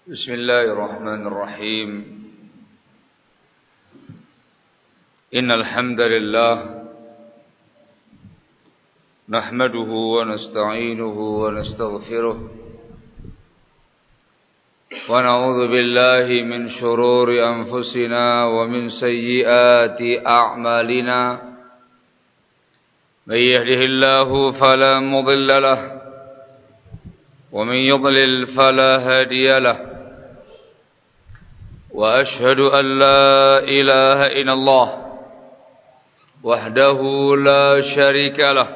بسم الله الرحمن الرحيم إن الحمد لله نحمده ونستعينه ونستغفره ونعوذ بالله من شرور أنفسنا ومن سيئات أعمالنا من يهده الله فلا مضل له ومن يضلل فلا هادي له وأشهد أن لا إله إلا الله وحده لا شريك له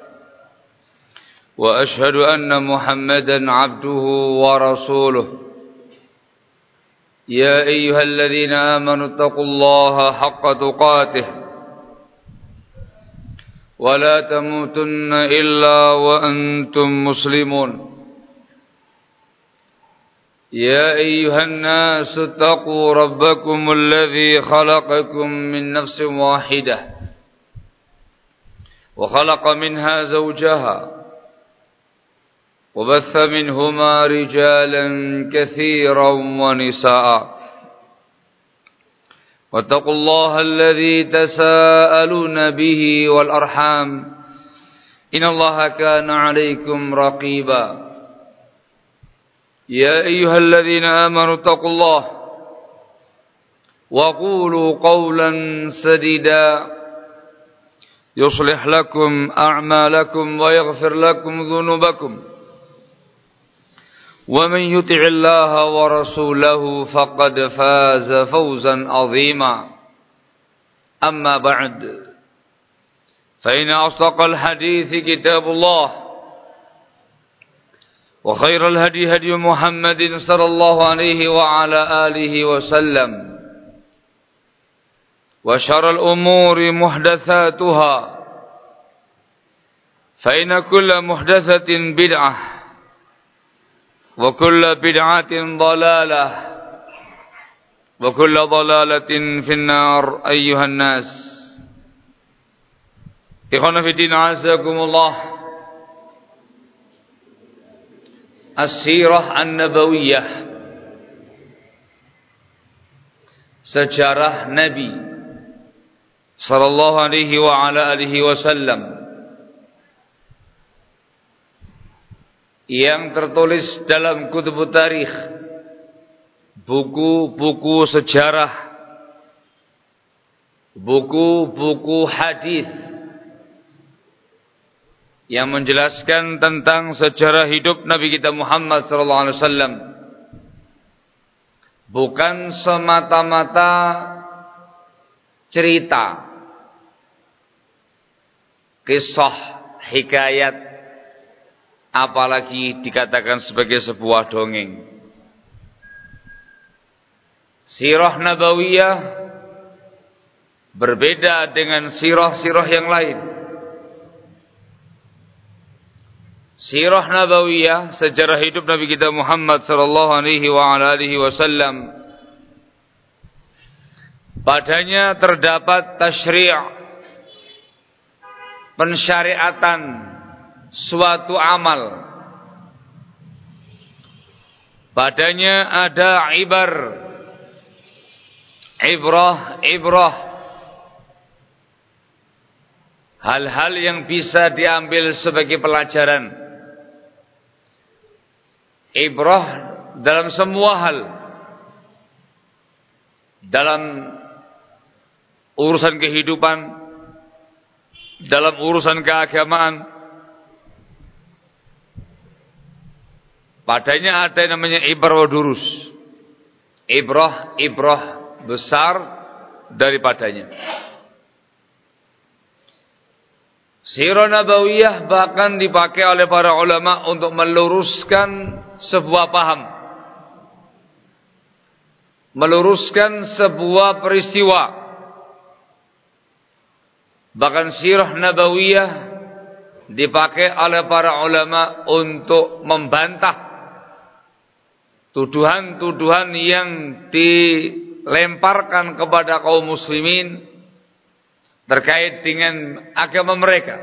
وأشهد أن محمدا عبده ورسوله يا أيها الذين آمنوا اتقوا الله حق تقاته ولا تموتن إلا وأنتم مسلمون يا أيها الناس اتقوا ربكم الذي خلقكم من نفس واحدة وخلق منها زوجها وبث منهما رجالا كثيرا ونساء واتقوا الله الذي تساءلون به والأرحام إن الله كان عليكم رقيبا يا أيها الذين آمنوا اتقوا الله وقولوا قولا سديدا يصلح لكم أعمالكم ويغفر لكم ذنوبكم ومن يطع الله ورسوله فقد فاز فوزا عظيما أما بعد فإن أصدق الحديث كتاب الله وخير الهدي هدي محمد صلى الله عليه وعلى آله وسلم وشر الأمور محدثاتها فإن كل محدثة بدعة وكل بدعة ضلالة وكل ضلالة في النار أيها الناس إخوانا في الدين عزكم الله. As-sirah an-nabawiyah, sejarah Nabi sallallahu alaihi wa ala alihi wasallam yang tertulis dalam kutub tarikh, buku-buku sejarah, buku-buku hadis yang menjelaskan tentang sejarah hidup Nabi kita Muhammad sallallahu alaihi wasallam, bukan semata-mata cerita, kisah, hikayat, apalagi dikatakan sebagai sebuah dongeng. Sirah nabawiyah berbeda dengan sirah-sirah yang lain. Sirah nabawiyah, sejarah hidup Nabi kita Muhammad sallallahu alaihi wa ala alihi wasallam, padanya terdapat tasyri', pensyariatan suatu amal. Padanya ada ibrah, hal-hal yang bisa diambil sebagai pelajaran. Ibrah dalam semua hal, dalam urusan kehidupan, dalam urusan keagamaan. Padanya ada yang namanya ibrah durus, ibrah besar daripadanya. Sirah nabawiyah bahkan dipakai oleh para ulama untuk meluruskan sebuah paham, meluruskan sebuah peristiwa. Bahkan sirah nabawiyah dipakai oleh para ulama untuk membantah tuduhan-tuduhan yang dilemparkan kepada kaum muslimin terkait dengan agama mereka.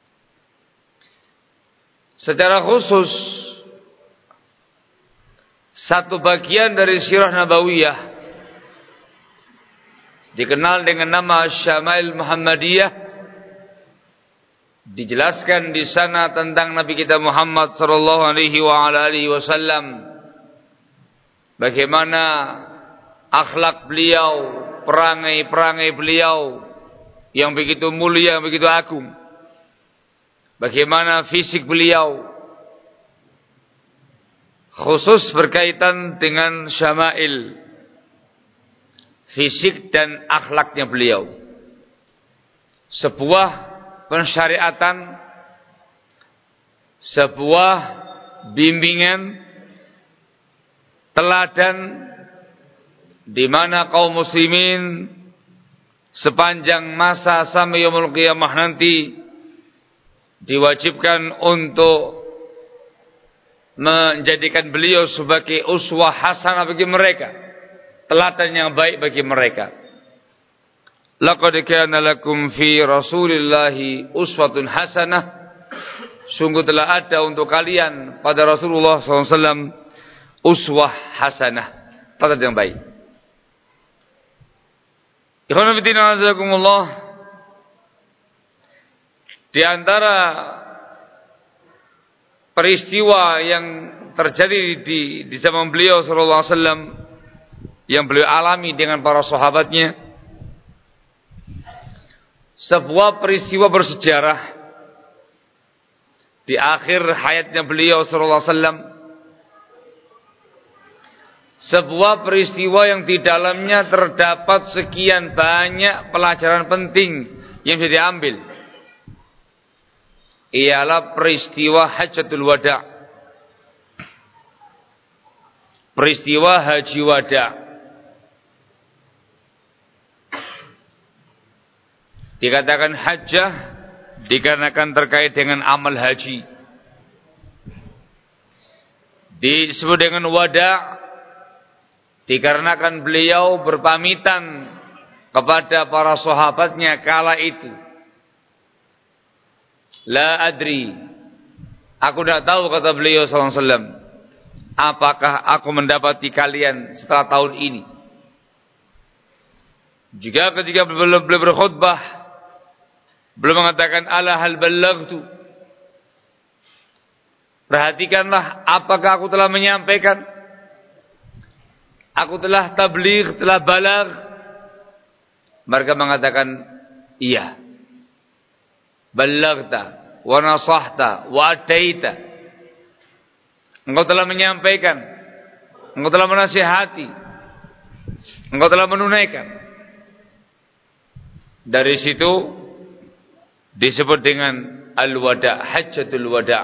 Secara khusus satu bagian dari sirah nabawiyah dikenal dengan nama Syama'il Muhammadiyah. Dijelaskan di sana tentang Nabi kita Muhammad sallallahu alaihi wasallam, bagaimana akhlak beliau, perangai-perangai beliau yang begitu mulia, yang begitu agung. Bagaimana fisik beliau, khusus berkaitan dengan syama'il, fisik dan akhlaknya beliau. Sebuah pensyariatan, sebuah bimbingan, teladan di mana kaum muslimin sepanjang masa sampai yaumul qiyamah nanti diwajibkan untuk menjadikan beliau sebagai uswah hasanah bagi mereka, teladan yang baik bagi mereka. Laqad kana lakum fi Rasulillahi uswatun hasanah. Sungguh telah ada untuk kalian pada Rasulullah SAW uswah hasanah, teladan yang baik. Ikhwan fillah azakumullah, di antara peristiwa yang terjadi di zaman beliau sallallahu alaihi wasallam yang beliau alami dengan para sahabatnya, sebuah peristiwa bersejarah di akhir hayatnya beliau sallallahu alaihi wasallam, sebuah peristiwa yang di dalamnya terdapat sekian banyak pelajaran penting yang bisa diambil, ialah peristiwa Hajjatul Wada', peristiwa Haji Wada'. Dikatakan hajjah dikarenakan terkait dengan amal haji. Disebut dengan wada' dikarenakan beliau berpamitan kepada para sahabatnya kala itu. La adri, aku tidak tahu, kata beliau sallallahu alaihi wasallam, apakah aku mendapati kalian setelah tahun ini. Juga ketika beliau berkhutbah, beliau mengatakan ala hal ballaghtu, perhatikanlah apakah aku telah menyampaikan, aku telah tabligh, telah balagh. Mereka mengatakan iya. Ballaghta wa nasahta wa ataita, engkau telah menyampaikan, engkau telah menasihati, engkau telah menunaikan. Dari situ disebut dengan al-wada', hajjatul wada'.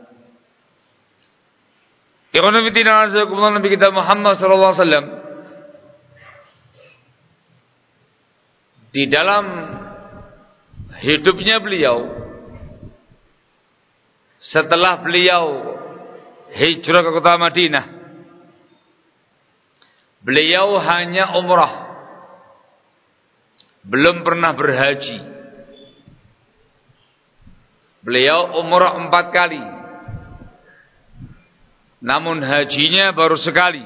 Ikhwan fillah azakumullah, Nabi kita Muhammad sallallahu alaihi wasallam di dalam hidupnya beliau, setelah beliau hijrah ke kota Madinah, beliau hanya umrah, belum pernah berhaji. Beliau umrah 4 kali, namun hajinya baru sekali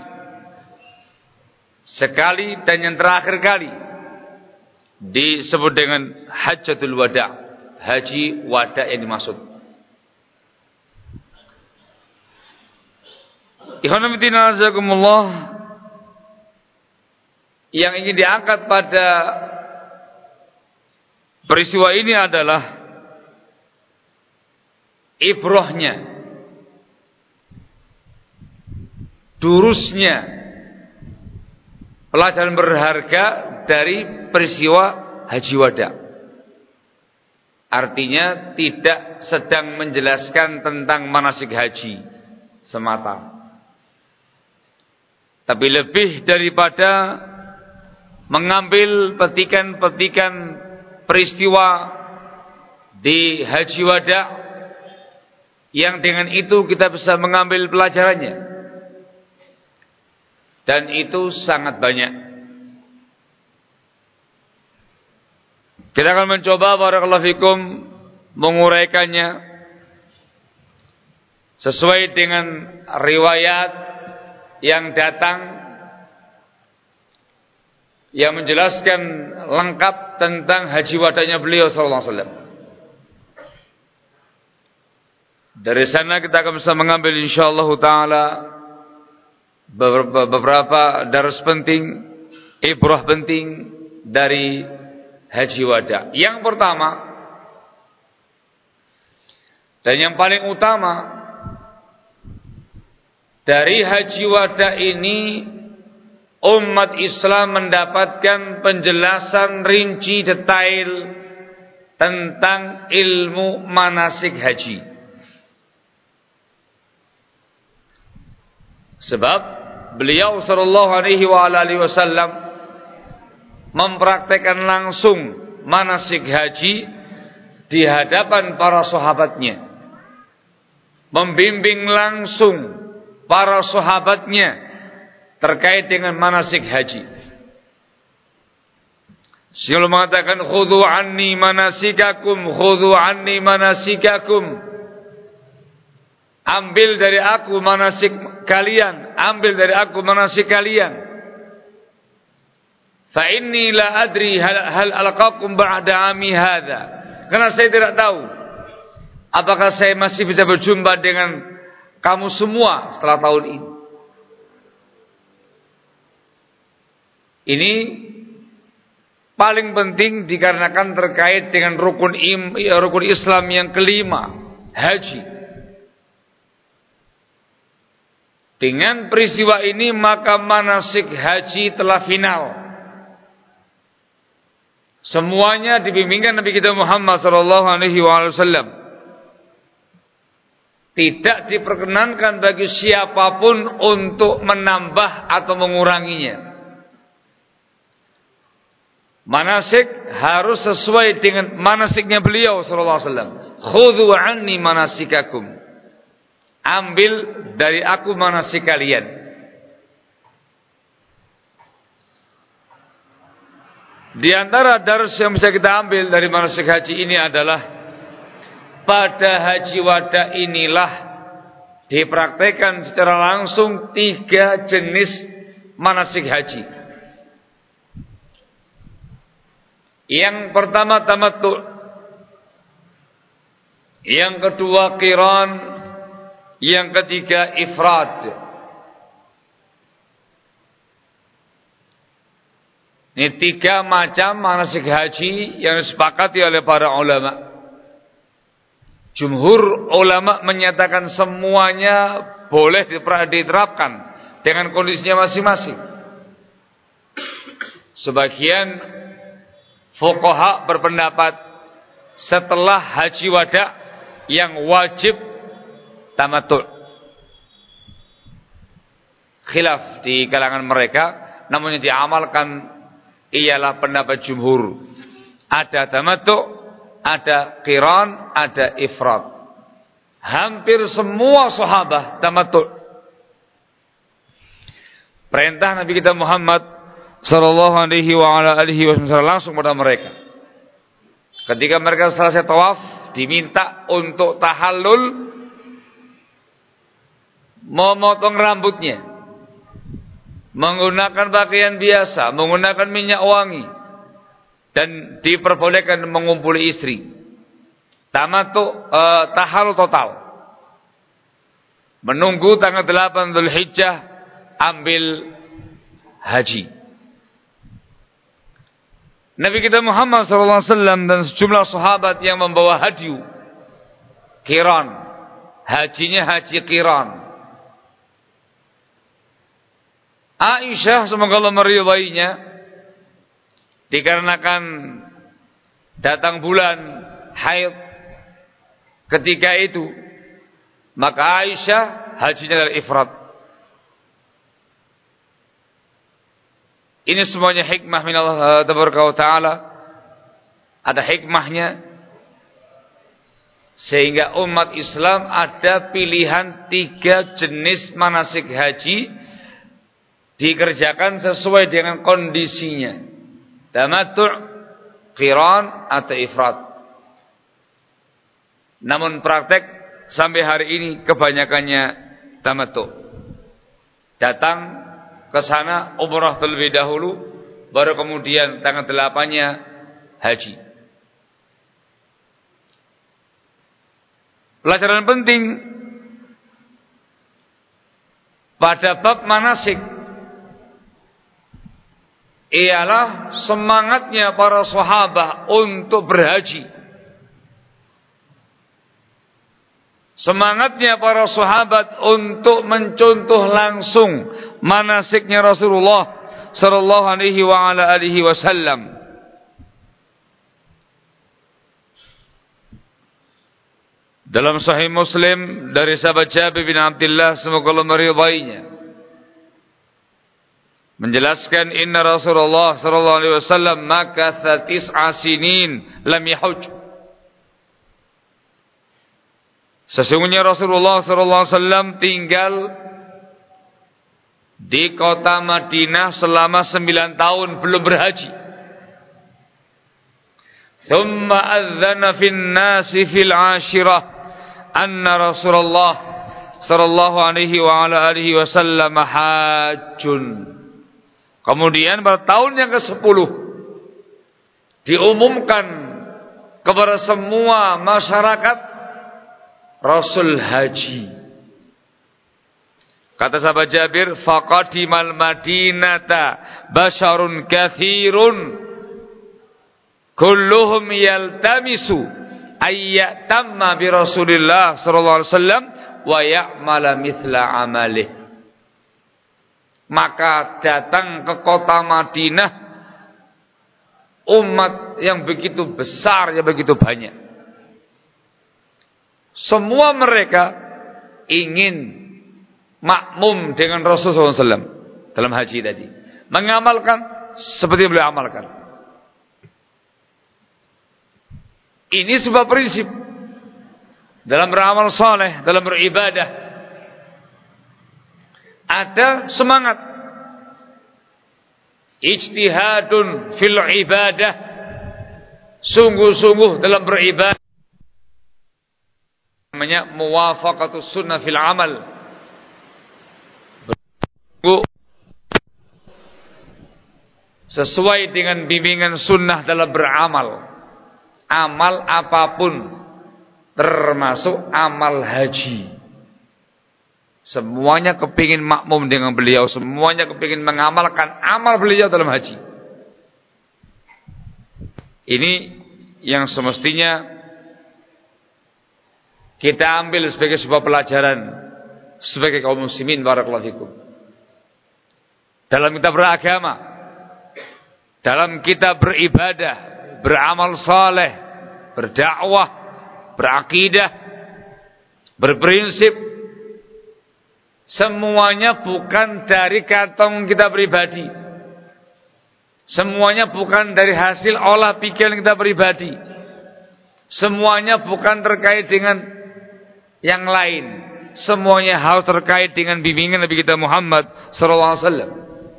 dan yang terakhir kali disebut dengan Hajjatul Wada', haji wada' yang dimaksud. Ikhwan fillah azakumullah, yang ingin diangkat pada peristiwa ini adalah ibrahnya, durusnya, pelajaran berharga dari peristiwa Haji Wada'. Artinya tidak sedang menjelaskan tentang manasik haji semata, tapi lebih daripada mengambil petikan-petikan peristiwa di Haji Wada', yang dengan itu kita bisa mengambil pelajarannya, dan itu sangat banyak. Kita akan mencoba barakallahu fikum menguraikannya sesuai dengan riwayat yang datang yang menjelaskan lengkap tentang haji wadanya beliau sallallahu alaihi wasallam. Dari sana kita akan bisa mengambil insyaallah taala beberapa dars penting, ibrah penting dari haji wada. Yang pertama dan yang paling utama dari haji wada ini, umat Islam mendapatkan penjelasan rinci detail tentang ilmu manasik haji. Sebab beliau sallallahu alaihi wasallam mempraktekkan langsung manasik haji di hadapan para sahabatnya, membimbing langsung para sahabatnya terkait dengan manasik haji. Beliau mengatakan, khudhu anni manasikakum, khudhu anni manasikakum. Ambil dari aku manasik kalian, ambil dari aku manasik kalian. Fa inni la adri hal alqakum ba'da ami hadza. Karena saya tidak tahu apakah saya masih bisa berjumpa dengan kamu semua setelah tahun ini. Ini paling penting dikarenakan terkait dengan rukun Islam yang kelima, haji. Dengan peristiwa ini maka manasik haji telah final. Semuanya dibimbingkan Nabi kita Muhammad sallallahu alaihi wasallam. Tidak diperkenankan bagi siapapun untuk menambah atau menguranginya. Manasik harus sesuai dengan manasiknya beliau sallallahu alaihi wasallam. Khudhu anni manasikakum. Ambil dari aku manasik kalian. Di antara dars yang bisa kita ambil dari manasik haji ini adalah pada haji wada inilah dipraktekkan secara langsung 3 jenis manasik haji. Yang pertama tamattu', yang kedua qiran, yang ketiga ifrad. Ini 3 macam manasik haji yang disepakati oleh para ulama. Jumhur ulama menyatakan semuanya boleh diterapkan dengan kondisinya masing-masing. Sebagian fuqaha berpendapat setelah haji wada yang wajib tamattu'. Khilaf di kalangan mereka, namun yang diamalkan ialah pendapat jumhur. Ada tamattu', ada qiran, ada ifrad. Hampir semua sahabat tamattu'. Perintah Nabi kita Muhammad sallallahu alaihi wasallam langsung pada mereka. Ketika mereka selesai tawaf, diminta untuk tahallul, memotong rambutnya, menggunakan pakaian biasa, menggunakan minyak wangi, dan diperbolehkan mengumpuli istri. Tamattu' tahallul total. Menunggu tanggal 8 Dzulhijjah ambil haji. Nabi kita Muhammad SAW dan sejumlah sahabat yang membawa haji qiran, hajinya haji qiran. Aisyah semoga Allah meridainya, dikarenakan datang bulan haid ketika itu, maka Aisyah hajinya adalah ifrad. Ini semuanya hikmah min Allah tabaraka wa taala. Ada hikmahnya sehingga umat Islam ada pilihan 3 jenis manasik haji dikerjakan sesuai dengan kondisinya. Tamattu', qiran atau ifrad. Namun praktek sampai hari ini kebanyakannya tamattu'. datang ke sana umrah terlebih dahulu, baru kemudian tanggal 8-nya haji. Pelajaran penting pada bab manasik ialah semangatnya para sahabat untuk berhaji. Semangatnya para sahabat untuk mencontoh langsung manasiknya Rasulullah sallallahu alaihi wa ala alihi wasallam. Dalam Sahih Muslim dari sahabat Jabir bin Abdullah semoga Allah meridainya, menjelaskan inna Rasulullah sallallahu alaihi wasallam makatha 9 sinin lam yahuj. Sesungguhnya Rasulullah sallallahu alaihi wasallam tinggal di kota Madinah selama 9 tahun belum berhaji. Thumma adzana fin nasi fil 'ashirah anna Rasulullah sallallahu alaihi wa ala alihi wasallam hajjun. Kemudian pada tahun yang ke-10 diumumkan kepada semua masyarakat Rasul haji. Kata sahabat Jabir, faqadimal madinata basyarun katsirun kulluhum yaltamisu ayyatamma bi Rasulillah sallallahu alaihi wasallam wa ya'mala mithla amalih. Maka datang ke kota Madinah umat yang begitu besar, yang begitu banyak. Semua mereka ingin makmum dengan Rasulullah SAW dalam haji tadi, mengamalkan seperti yang beliau amalkan. Ini sebuah prinsip dalam beramal saleh, dalam beribadah. Ada semangat ijtihadun fil ibadah, sungguh-sungguh dalam beribadah, namanya muwafaqatus sunnah fil amal, sesuai dengan bimbingan sunnah dalam beramal. Amal apapun, termasuk amal haji, semuanya kepingin makmum dengan beliau, semuanya kepingin mengamalkan amal beliau dalam haji. Ini yang semestinya kita ambil sebagai sebuah pelajaran sebagai kaum muslimin barakallahu fikum. Dalam kita beragama, dalam kita beribadah, beramal saleh, berdakwah, berakidah, berprinsip, semuanya bukan dari kantong kita pribadi. Semuanya bukan dari hasil olah pikiran kita pribadi. Semuanya bukan terkait dengan yang lain. Semuanya harus terkait dengan bimbingan Nabi kita Muhammad sallallahu alaihi wasallam.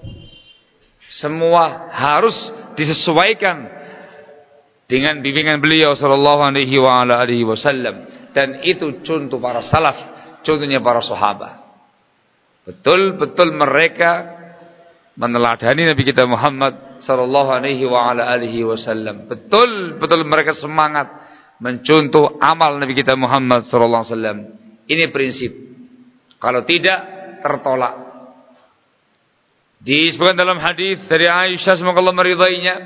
Semua harus disesuaikan dengan bimbingan beliau sallallahu alaihi wa ala alihi wasallam, dan itu contoh para salaf, contohnya para sahabat. Betul-betul mereka meneladani Nabi kita Muhammad sallallahu alaihi wa ala alihi wasallam. Betul-betul mereka semangat mencontoh amal Nabi kita Muhammad sallallahu alaihi wasallam. Ini prinsip. Kalau tidak, tertolak. Disebutkan dalam hadis dari Aisyah semoga Allah meridainya,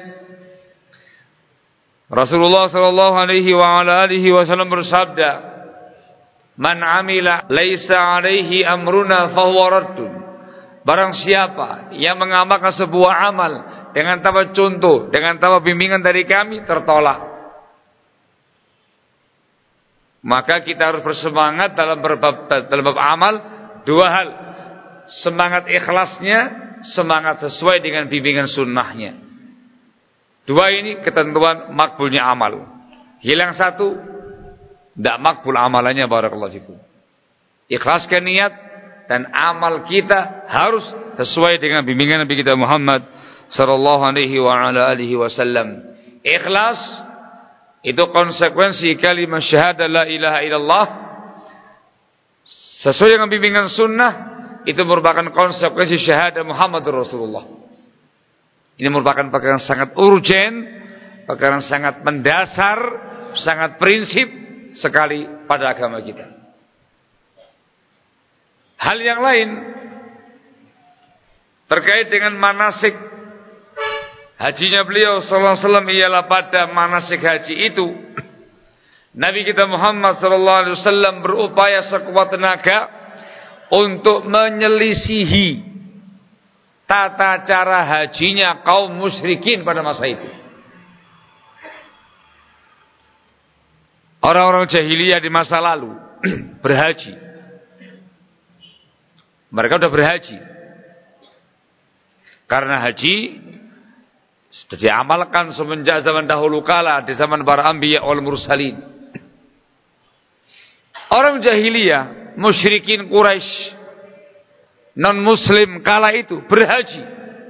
Rasulullah sallallahu alaihi wa ala alihi wasallam bersabda, "Man 'amila laisa 'alaihi amruna fahuwa raddun." Barang siapa yang mengamalkan sebuah amal dengan tanpa contoh, dengan tanpa bimbingan dari kami, tertolak. Maka kita harus bersemangat dalam bab amal, dua hal. Semangat ikhlasnya, semangat sesuai dengan bimbingan sunnahnya. Dua ini ketentuan makbulnya amal. Hilang satu, tidak makbul amalannya barakallahu fikum. Ikhlaskan niat dan amal kita harus sesuai dengan bimbingan Nabi kita Muhammad sallallahu alaihi wa ala alihi wasallam. Ikhlas itu konsekuensi kalimat syahadat la ilaha illallah sesuai dengan bimbingan sunnah. itu merupakan konsekuensi syahadah Muhammadur Rasulullah. Ini merupakan perkara yang sangat urgen, perkara yang sangat mendasar, sangat prinsip sekali pada agama kita. Hal yang lain terkait dengan manasik hajinya beliau sallallahu alaihi wasallam ialah pada manasik haji itu Nabi kita Muhammad sallallahu alaihi wasallam berupaya sekuat tenaga untuk menyelisihi tata cara hajinya kaum musyrikin pada masa itu. Orang-orang jahiliyah di masa lalu berhaji. Mereka sudah berhaji. Karena haji sudah diamalkan semenjak zaman dahulu kala, di zaman para anbiya wal mursalin. Orang jahiliyah, musyrikin Quraisy, non-muslim kala itu berhaji.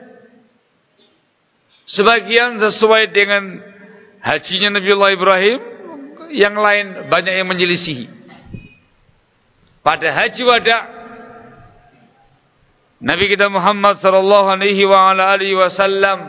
Sebagian sesuai dengan hajinya Nabiullah Ibrahim, yang lain banyak yang menyelisihi. Pada haji wada Nabi kita Muhammad sallallahu alaihi wasallam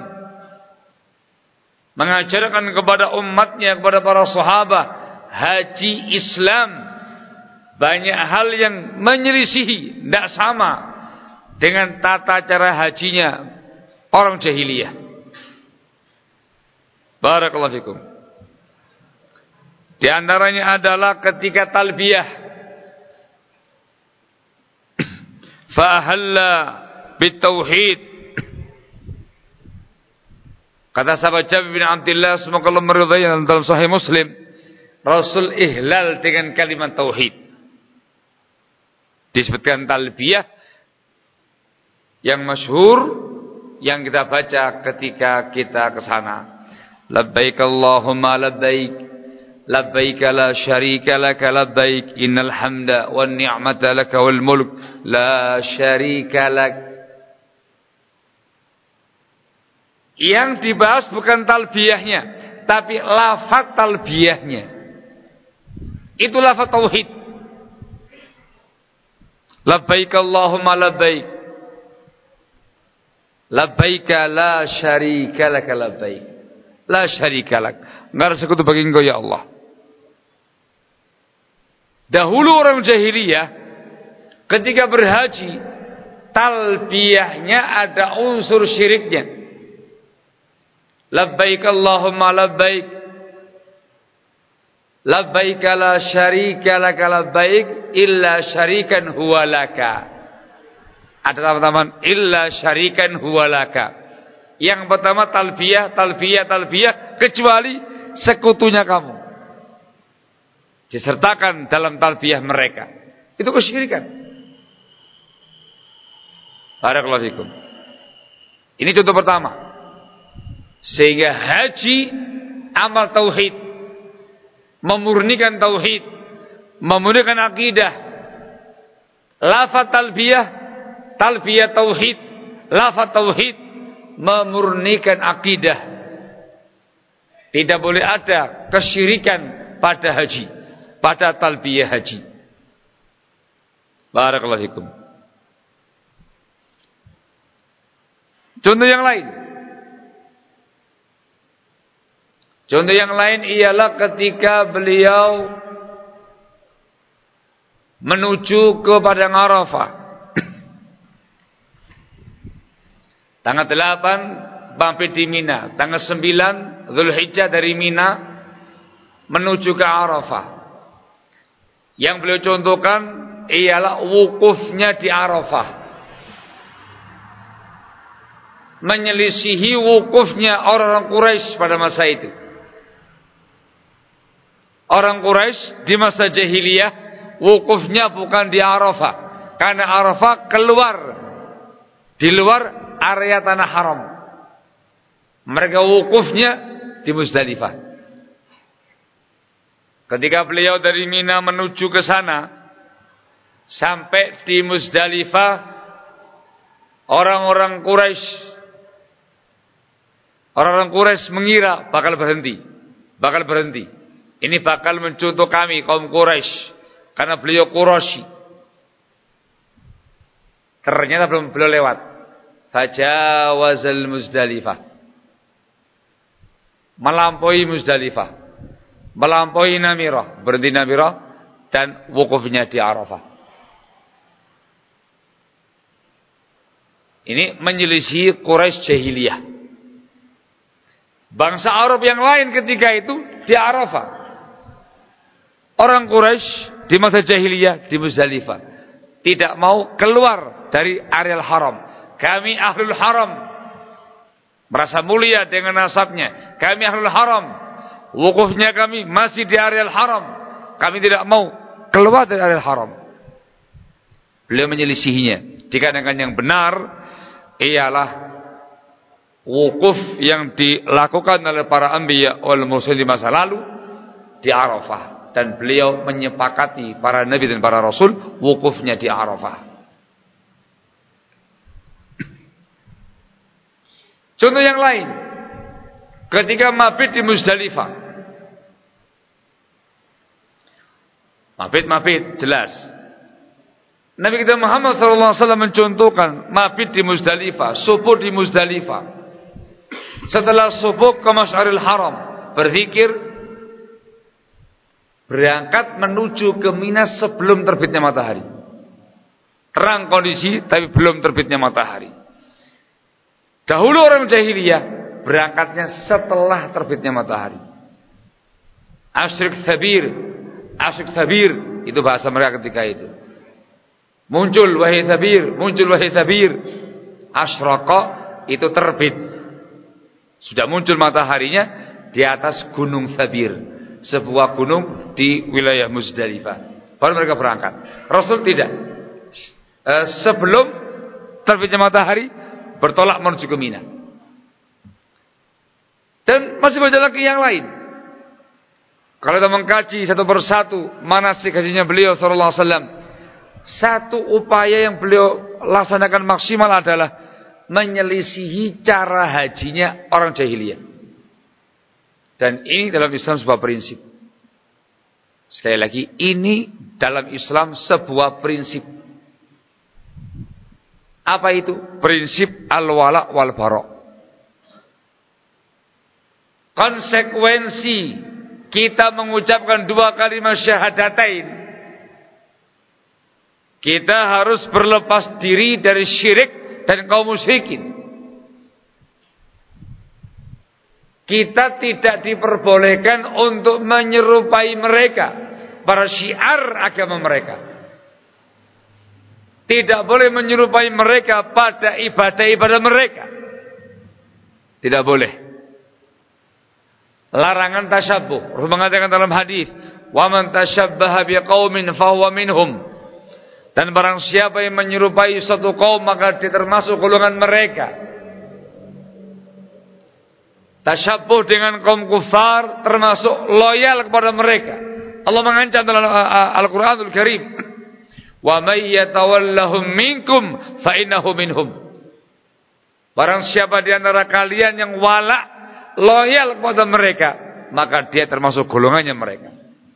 mengajarkan kepada umatnya, kepada para sahabat, haji Islam banyak hal yang menyelisihi, tidak sama dengan tata cara hajinya orang jahiliyah. Barakallahu fikum. Di antaranya adalah ketika talbiyah, fa ahalla bitauhid. Kata sahabat Jabir bin Abdullah, semoga Allah meridai, dalam Sahih Muslim, Rasul ihlal dengan kalimat tauhid. Disebutkan talbiyah yang masyhur yang kita baca ketika kita ke sana. Labbaik Allahumma labbaik, labbaik la syarika laka labbaik, innal hamda wan ni'mata laka wal mulk la syarika lak. Yang dibahas bukan talbiyahnya, tapi lafaz talbiyahnya. Itu lafaz tauhid. Labbaik Allahumma labbaik, labbaik la syarika laka labbaik, la syarika lak, enggak ada sekutu bagi Engkau ya Allah. Dahulu orang jahiliyah ketika berhaji, talbiyahnya ada unsur syiriknya. Labbaik Allahumma labbaik, labbaik la syarika laka labbaik illa syarikan huwa laka. Ada teman-teman, illa syarikan huwa laka. Yang pertama talbiyah, talbiyah, talbiyah, kecuali sekutunya kamu disertakan dalam talbiyah mereka. Itu kesyirikan. Barakallahu fikum. Ini contoh pertama. Sehingga haji amal tauhid, memurnikan tauhid, memurnikan akidah. Lafaz talbiyah, talbiyah tauhid, lafaz tauhid, memurnikan akidah. Tidak boleh ada kesyirikan pada haji, pada talbiyah haji. Barakallahu fikum. Contoh yang lain. Contoh yang lain ialah ketika beliau menuju ke Padang Arafah. Tanggal 8 mampir di Mina, tanggal 9 Zulhijjah dari Mina menuju ke Arafah. Yang beliau contohkan ialah wukufnya di Arafah, menyelisihi wukufnya orang-orang Quraisy pada masa itu. Orang Quraisy di masa jahiliyah wukufnya bukan di Arafah, karena Arafah keluar di luar area tanah haram. Mereka wukufnya di Muzdalifah. Ketika beliau dari Mina menuju ke sana, sampai di Muzdalifah, orang-orang Quraisy mengira bakal berhenti. Ini bakal mencontoh kami kaum Quraisy, karena beliau Quraisy. Ternyata belum lewat. Fajawazal Muzdalifah. Melampaui Muzdalifah. Melampaui Namirah. Berhenti Namirah. Dan wukufnya di Arafah. Ini menyelisih Quraisy jahiliyah. Bangsa Arab yang lain ketika itu di Arafah. Orang Quraisy di masa jahiliyah di Muzdalifah. Tidak mau keluar dari areal haram. Kami ahlul haram. Merasa mulia dengan nasabnya. Kami ahlul haram. Wukufnya kami masih di areal haram. Kami tidak mau keluar dari areal haram. Beliau menyelisihinya. Dikarenakan yang benar ialah wukuf yang dilakukan oleh para anbiya wal mursalin di masa lalu di Arafah. Dan beliau menyepakati para nabi dan para rasul wukufnya di Arafah. Contoh yang lain, ketika mabit di Muzdalifah. Mabit jelas. Nabi kita Muhammad SAW mencontohkan mabit di Muzdalifah, subuh di Muzdalifah. Setelah subuh ke Masy'aril Haram, berzikir, berangkat menuju ke Mina sebelum terbitnya matahari. Terang kondisi tapi belum terbitnya matahari. Dahulu orang jahiliyah berangkatnya setelah terbitnya matahari. Asyrik sabir itu bahasa mereka ketika itu. Muncul wahai sabir. Asyraqa itu terbit. Sudah muncul mataharinya di atas gunung Sabir, sebuah gunung di wilayah Muzdalifah. Baru mereka berangkat. Rasul tidak. Sebelum terbitnya matahari bertolak menuju ke Mina. Dan masih banyak lagi yang lain. Kalau kita mengkaji satu persatu manasik hajinya beliau sallallahu alaihi wasallam, satu upaya yang beliau laksanakan maksimal adalah menyelisihi cara hajinya orang jahiliyah. Dan ini dalam Islam sebuah prinsip. Sekali lagi, ini dalam Islam sebuah prinsip. Apa itu? Prinsip al-wala wal bara. Konsekuensi kita mengucapkan dua kalimat syahadatain, kita harus berlepas diri dari syirik dan kaum musyrikin. Kita tidak diperbolehkan untuk menyerupai mereka, para syiar agama mereka. Tidak boleh menyerupai mereka pada ibadah-ibadah mereka. Tidak boleh. Larangan tasyabbuh. Rasul mengatakan dalam hadis, "Wa man tasyabbaha biqaumin fahuwa minhum." Dan barang siapa yang menyerupai suatu kaum maka dia termasuk golongan mereka. Tasyabbuh dengan kaum kufar termasuk loyal kepada mereka. Allah mengancam dalam Al-Qur'anul Karim, "Wa may yatawallahum minkum fa innahu minhum." Barang siapa di antara kalian yang wala, loyal kepada mereka, maka dia termasuk golongannya mereka.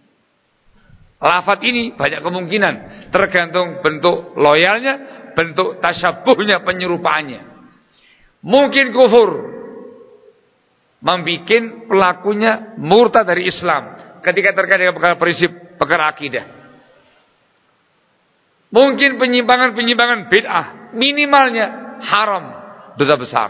Lafaz ini banyak kemungkinan, tergantung bentuk loyalnya, bentuk tasyabbuhnya, penyerupaannya. Mungkin kufur, membikin pelakunya murtad dari Islam ketika terkait dengan perkara prinsip, perkara akidah. Mungkin penyimpangan bid'ah, minimalnya haram, dosa besar.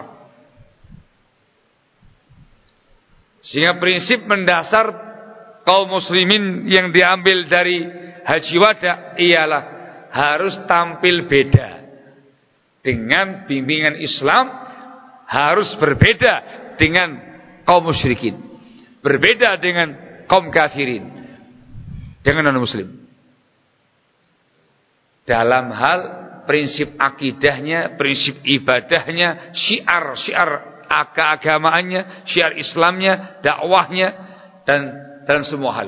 Sehingga prinsip mendasar kaum muslimin yang diambil dari haji wada ialah harus tampil beda dengan bimbingan Islam, harus berbeda dengan kaum musyrikin, berbeda dengan kaum kafirin, dengan non-muslim. Dalam hal prinsip akidahnya, prinsip ibadahnya, syiar keagamaannya, syiar Islamnya, dakwahnya, dan dalam semua hal.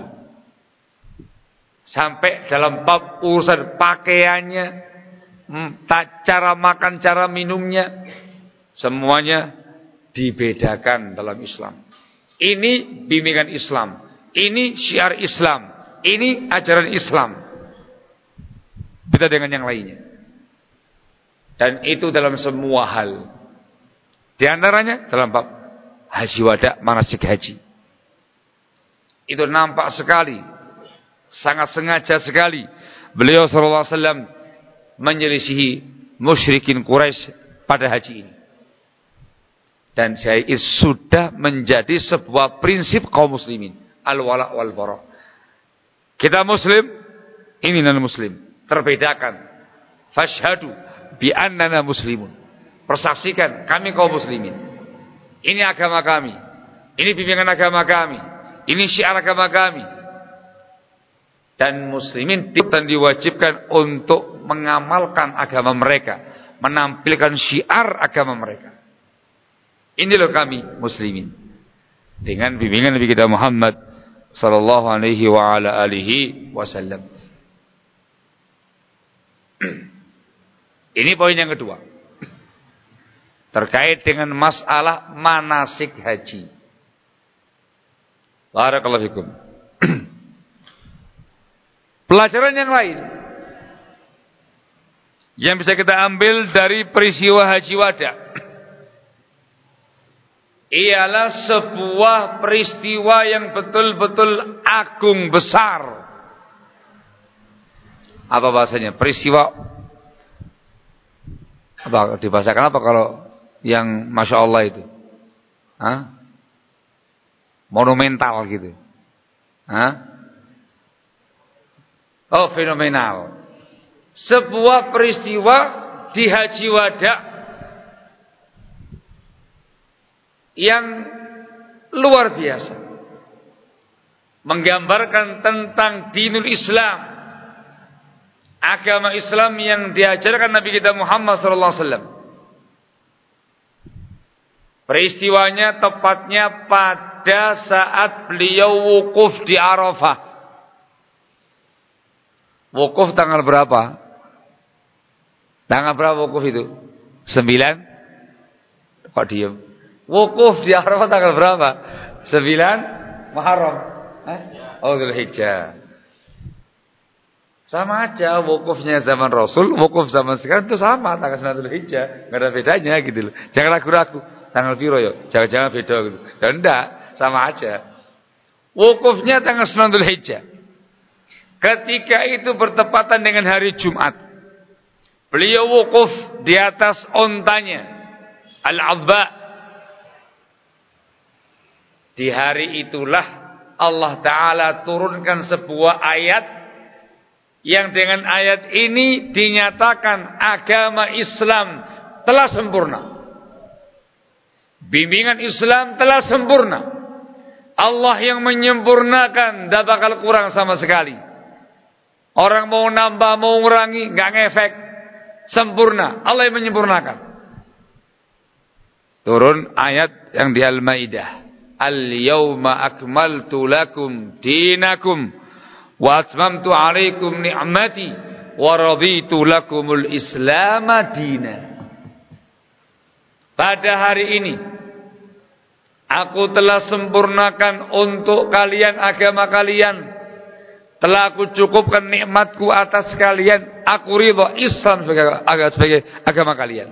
Sampai dalam bab urusan pakaiannya, cara makan, cara minumnya, semuanya dibedakan dalam Islam. Ini bimbingan Islam, ini syiar Islam, ini ajaran Islam. Beda dengan yang lainnya. Dan itu dalam semua hal. Di antaranya dalam bab haji wada, manasik haji. Itu nampak sekali, sangat sengaja sekali beliau sallallahu alaihi wasallam menyelisihi musyrikin Quraisy pada haji ini. Dan saya sudah menjadi sebuah prinsip kaum muslimin, al-wala wal bara. Kita muslim, ini non muslim, terbedakan. Fashhadu bi annana muslimun. Persaksikan kami kaum muslimin. Ini agama kami. Ini bimbingan agama kami. Ini syiar agama kami. Dan muslimin diwajibkan untuk mengamalkan agama mereka, menampilkan syiar agama mereka. Ini loh kami muslimin. Dengan bimbingan Nabi kita Muhammad sallallahu alaihi wa ala alihi wasallam. Ini poin yang kedua. Terkait dengan masalah manasik haji. Barakallahu fikum. Pelajaran yang lain yang bisa kita ambil dari peristiwa haji wada ialah sebuah peristiwa yang betul-betul agung besar. Apa bahasanya? Peristiwa apa dibahasakan apa kalau yang Masya Allah itu? Hah? Monumental gitu. Hah? Oh, fenomenal. Sebuah peristiwa di haji wada yang luar biasa, menggambarkan tentang dinul Islam, agama Islam yang diajarkan Nabi kita Muhammad sallallahu alaihi wasallam. Peristiwanya tepatnya pada saat beliau wukuf di Arafah. Wukuf tanggal berapa? Tanggal berapa wukuf itu? 9? Kok diem? Wukuf di Arafah tanggal berapa? 9 Muharram. Oh, Dzulhijjah. Sama aja wukufnya zaman Rasul, wukuf zaman sekarang itu sama, tanggal 9 Dzulhijjah. Enggak ada bedanya gitu loh. Jangan ragu-ragu. Tanggal piro ya? Jangan-jangan beda gitu. Dan enggak, sama aja. Wukufnya tanggal 9 Dzulhijjah. Ketika itu bertepatan dengan hari Jumat. Beliau wukuf di atas ontanya Al-Abba. Di hari itulah Allah Ta'ala turunkan sebuah ayat yang dengan ayat ini dinyatakan agama Islam telah sempurna. Bimbingan Islam telah sempurna. Allah yang menyempurnakan, tidak bakal kurang sama sekali. Orang mau nambah, mau ngurangi, nggak ngefek. Sempurna. Allah yang menyempurnakan. Turun ayat yang di Al-Maidah. Al-yawma akmaltu lakum dinakum wa atmamtu alaikum ni'mati wa raditu lakumul Islam dina. Pada hari ini aku telah sempurnakan untuk kalian agama kalian. Telah aku cukupkan nikmatku atas kalian. Aku ridha Islam sebagai agama kalian.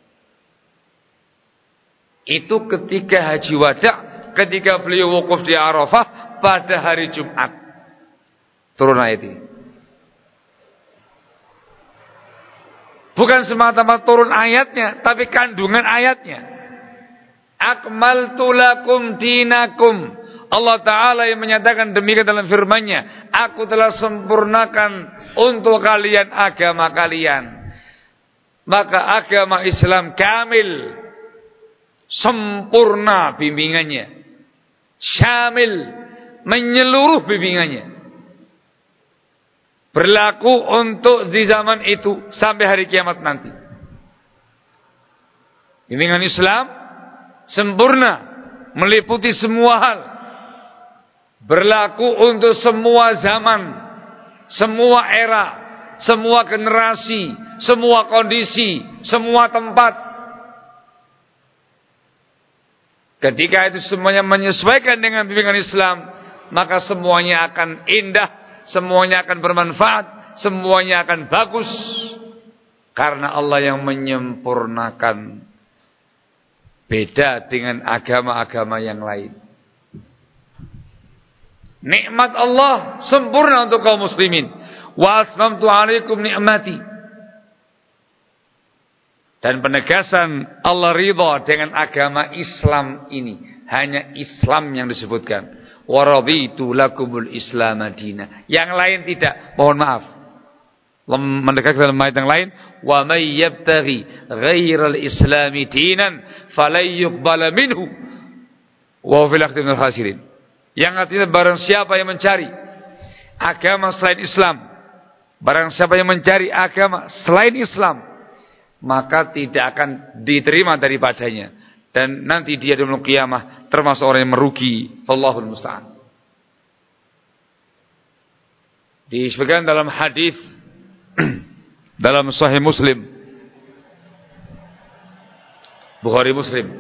Itu ketika haji wada, ketika beliau wukuf di Arafah pada hari Jumat. Turun ayat ini. Bukan semata-mata turun ayatnya, tapi kandungan ayatnya. Akmaltu lakum dinakum. Allah Ta'ala yang menyatakan demikian dalam firman-Nya. Aku telah sempurnakan untuk kalian agama kalian. Maka agama Islam kamil, sempurna bimbingannya, syamil, menyeluruh bimbingannya. Berlaku untuk di zaman itu sampai hari kiamat nanti. Bimbingan Islam sempurna, meliputi semua hal. Berlaku untuk semua zaman, semua era, semua generasi, semua kondisi, semua tempat. Ketika itu semuanya menyesuaikan dengan bimbingan Islam, maka semuanya akan indah, semuanya akan bermanfaat, semuanya akan bagus. Karena Allah yang menyempurnakan. Beda dengan agama-agama yang lain. Nikmat Allah sempurna untuk kaum muslimin. Wa atmamtu 'alaikum ni'mati. Dan penegasan Allah ridha dengan agama Islam ini. Hanya Islam yang disebutkan. Wa raditu lakumul Islam madina. Yang lain tidak. Mohon maaf. Menegaskan dalam ayat yang lain. Wa may yabtaghi ghairal islami dinan falay yuqbala minhu. Wa fil akhirati minal khasirin. Yang artinya barang siapa yang mencari agama selain Islam. Barang siapa yang mencari agama selain Islam. Maka tidak akan diterima daripadanya. Dan nanti dia di yaumul qiyamah termasuk orang yang merugi. Wallahul musta'an. Disebutkan dalam hadis dalam Sahih Muslim, Bukhari Muslim,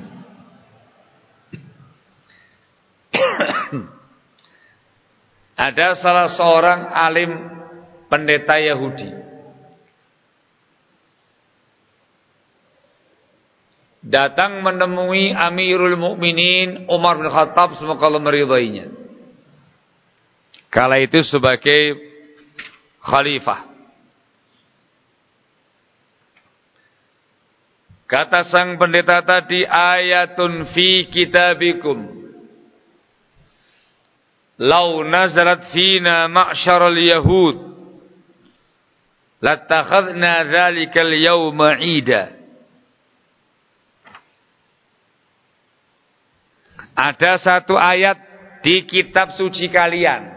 ada salah seorang alim pendeta Yahudi datang menemui Amirul Mukminin Umar bin Khattab, semoga Allah meridainya. Kala itu sebagai khalifah. Kata sang pendeta tadi, ayatun fi kitabikum law nazalat fina ma'syaral yahud latakhadna dzalikal yawma 'ida. Ada satu ayat di kitab suci kalian.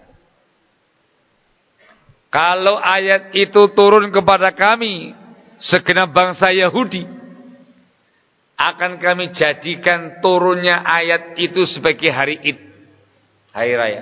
Kalau ayat itu turun kepada kami segenap bangsa Yahudi, akan kami jadikan turunnya ayat itu sebagai hari Id, hari raya.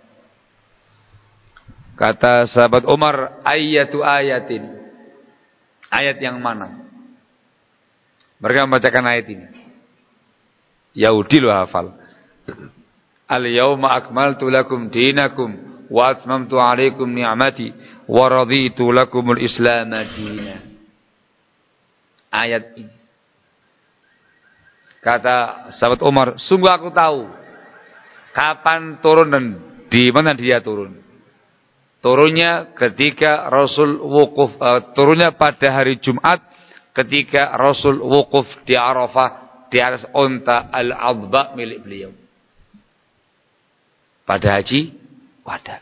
Kata sahabat Umar, ayatu ayatin. Ayat yang mana? Mereka membacakan ayat ini. Yahudi lo hafal. Al-yawma akmaltu lakum dinakum wa atmamtu 'alaikum ni'mati wa raditu lakumul Islam madina. Ayat ini. Kata sahabat Umar, sungguh aku tahu kapan turun dan di mana dia turun. Turunnya ketika Rasul wukuf, turunnya pada hari Jumat ketika Rasul wukuf di Arafah di atas unta al-adba milik beliau. Pada haji wada.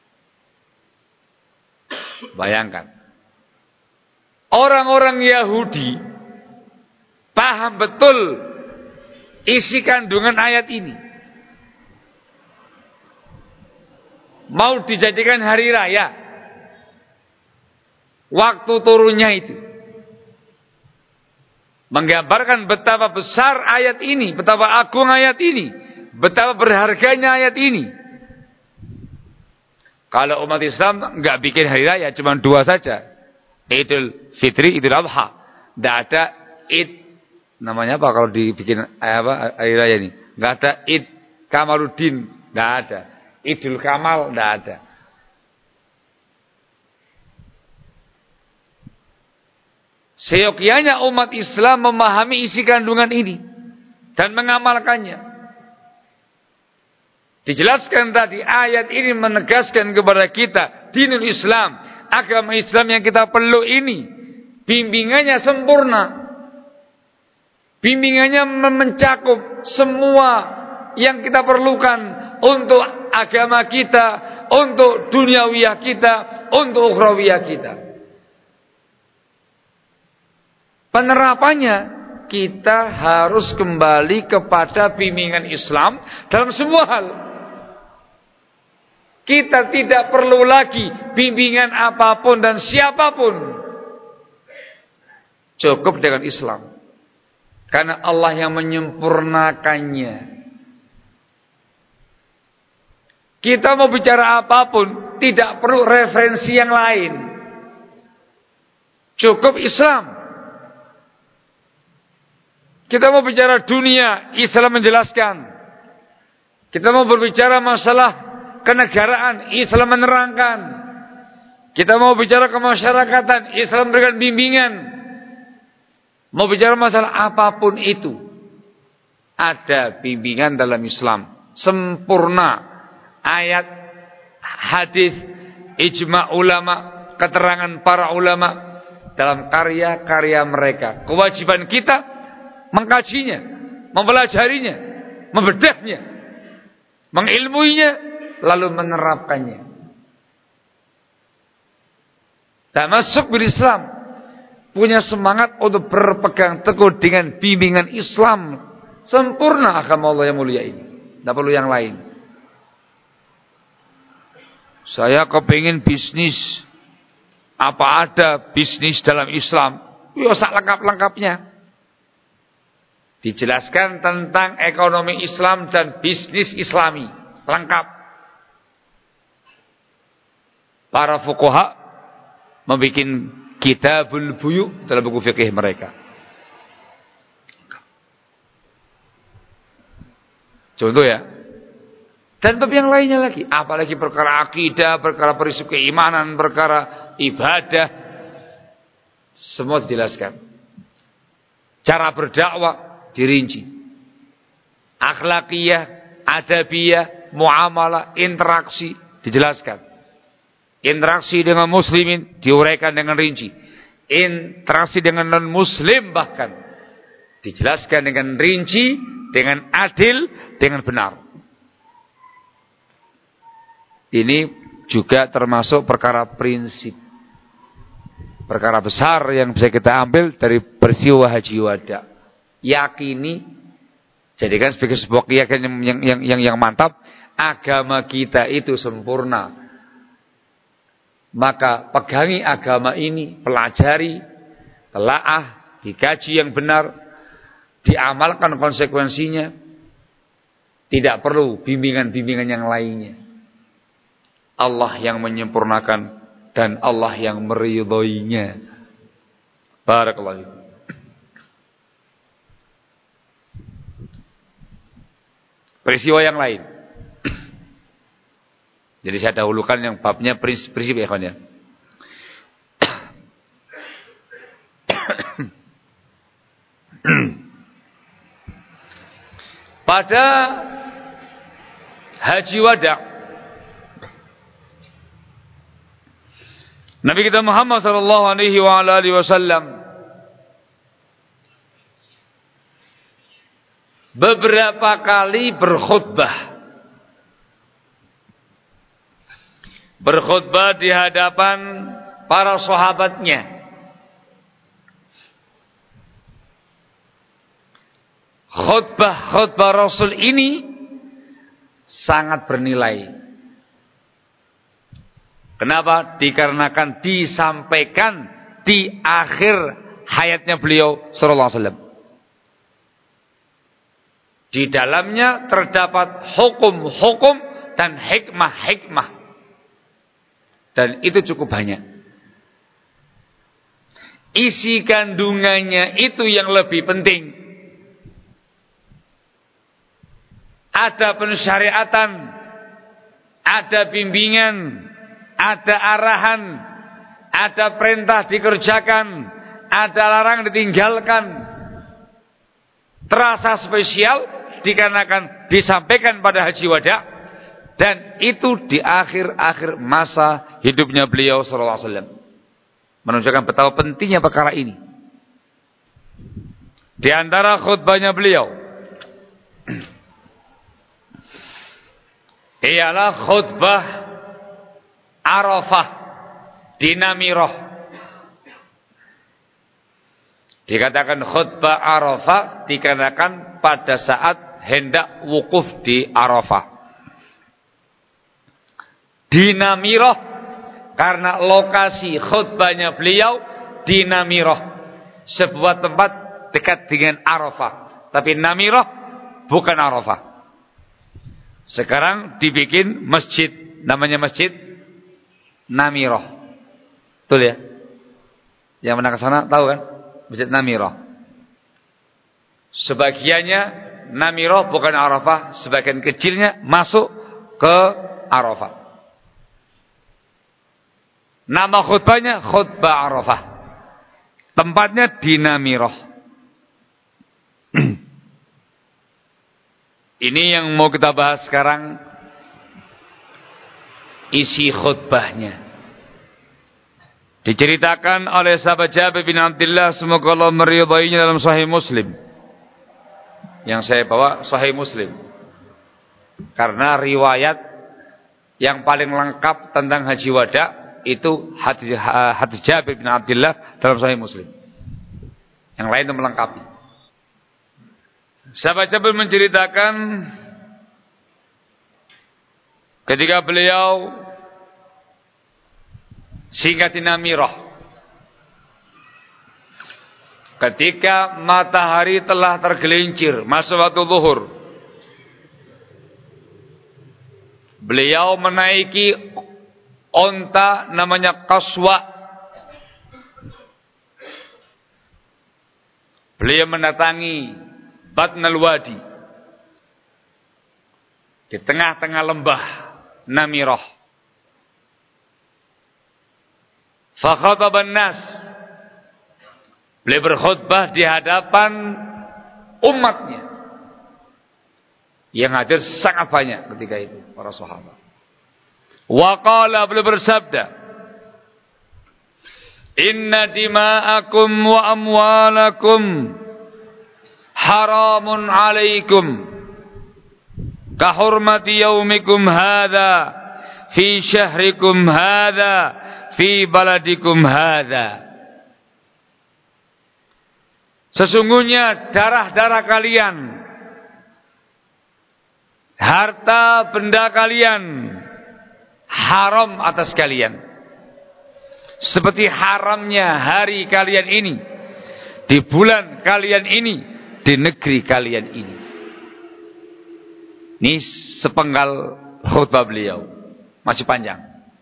Bayangkan. Orang-orang Yahudi paham betul isi kandungan ayat ini. Mau dijadikan hari raya. Waktu turunnya itu. Menggambarkan betapa besar ayat ini. Betapa agung ayat ini. Betapa berharganya ayat ini. Kalau umat Islam enggak bikin hari raya. Cuma dua saja. Idul Fitri, Idul Adha. Tidak ada Id. Namanya apa kalau dibikin hari raya ini? Enggak ada Id Kamaluddin. Enggak ada. Idul Kamal. Enggak ada. Seyogyanya umat Islam memahami isi kandungan ini dan mengamalkannya. Dijelaskan tadi ayat ini menegaskan kepada kita dinul Islam, agama Islam yang kita perlu ini bimbingannya sempurna. Bimbingannya mencakup semua yang kita perlukan untuk agama kita, untuk duniawiyah kita, untuk ukhrawiyah kita. Penerapannya kita harus kembali kepada bimbingan Islam dalam semua hal. Kita tidak perlu lagi bimbingan apapun dan siapapun. Cukup dengan Islam. Karena Allah yang menyempurnakannya. Kita mau bicara apapun tidak perlu referensi yang lain. Cukup Islam. Kita mau bicara dunia, Islam menjelaskan. Kita mau berbicara masalah kenegaraan, Islam menerangkan. Kita mau bicara kemasyarakatan, Islam berikan bimbingan. Mau bicara masalah apapun itu, ada bimbingan dalam Islam. Sempurna. Ayat, hadis, ijma' ulama, keterangan para ulama dalam karya-karya mereka. Kewajiban kita mengkajinya, mempelajarinya, membedahnya, mengilmuinya, lalu menerapkannya. Dan masuk bil Islam, punya semangat untuk berpegang teguh dengan bimbingan Islam. Sempurna agama Allah yang mulia ini. Tidak perlu yang lain. Saya kepingin bisnis. Apa ada bisnis dalam Islam? Ya sak lengkap-lengkapnya. Dijelaskan tentang ekonomi Islam dan bisnis Islami. Lengkap. Para fuqaha membuat kitabul buyu dalam buku fikih mereka. Contoh ya. Dan bab yang lainnya lagi. Apalagi perkara akidah, perkara prinsip keimanan, perkara ibadah. Semua dijelaskan. Cara berdakwah dirinci. Akhlakiyah, adabiyah, muamalah, interaksi dijelaskan. Interaksi dengan muslimin diuraikan dengan rinci. Interaksi dengan non-muslim bahkan dijelaskan dengan rinci, dengan adil, dengan benar. Ini juga termasuk perkara prinsip. Perkara besar yang bisa kita ambil dari peristiwa Haji Wada. Yakini, jadikan sebagai sebuah keyakinan yang mantap, agama kita itu sempurna. Maka pegangi agama ini, pelajari, telaah, dikaji yang benar, diamalkan konsekuensinya. Tidak perlu bimbingan-bimbingan yang lainnya. Allah yang menyempurnakan dan Allah yang meridhoinya. Barakallahu fiikum. Peristiwa yang lain. Jadi saya dahulukan yang babnya prinsip ya kawan ya. Pada Haji Wada, Nabi kita Muhammad sallallahu alaihi wasallam beberapa kali berkhutbah. Berkhutbah di hadapan para sahabatnya. Khutbah Rasul ini sangat bernilai. Kenapa? Dikarenakan disampaikan di akhir hayatnya beliau sallallahu alaihi wasallam. Di dalamnya terdapat hukum-hukum dan hikmah-hikmah. Dan itu cukup banyak. Isi kandungannya itu yang lebih penting. Ada pensyariatan, ada bimbingan, ada arahan, ada perintah dikerjakan, ada larangan ditinggalkan. Terasa spesial dikarenakan disampaikan pada Haji Wada, dan itu di akhir-akhir masa hidupnya beliau sallallahu alaihi wasallam. Menunjukkan betapa pentingnya perkara ini. Di antara khutbahnya beliau ialah khutbah Arafah di Namirah. Dikatakan khutbah Arafah dikarenakan pada saat hendak wukuf di Arafah. Di Namirah karena lokasi khutbahnya beliau di Namirah, sebuah tempat dekat dengan Arafah. Tapi Namirah bukan Arafah. Sekarang dibikin masjid, namanya Masjid Namirah. Betul ya? Yang pernah ke sana tahu kan? Masjid Namirah. Sebagiannya Namirah bukan Arafah, sebagian kecilnya masuk ke Arafah. Nama khutbahnya khutbah Arafah. Tempatnya di Namirah. Ini yang mau kita bahas sekarang, isi khutbahnya. Diceritakan oleh sahabat Jabir bin Abdullah, semoga Allah meridainya, dalam Sahih Muslim. Yang saya bawa Sahih Muslim, karena riwayat yang paling lengkap tentang haji wada itu hadis Jabir bin Abdullah dalam Sahih Muslim. Yang lain itu melengkapi. Sahabat Jabir menceritakan ketika beliau singgah di Namirah, ketika matahari telah tergelincir masuk waktu zuhur, beliau menaiki onta namanya Qaswa. Beliau mendatangi Batnal Wadi, di tengah-tengah lembah Namirah. Fa khataban nas, beliau berkhutbah di hadapan umatnya. Yang hadir sangat banyak ketika itu, para sahabat. Wa qala, beliau bersabda, inna dima'akum wa amwalakum haramun alaikum kahurmati yaumikum hadha fi syahrikum hadha fi baladikum hadha. Sesungguhnya darah-darah kalian, harta benda kalian haram atas kalian, seperti haramnya hari kalian ini, di bulan kalian ini, di negeri kalian ini. Ini sepenggal khutbah beliau, masih panjang.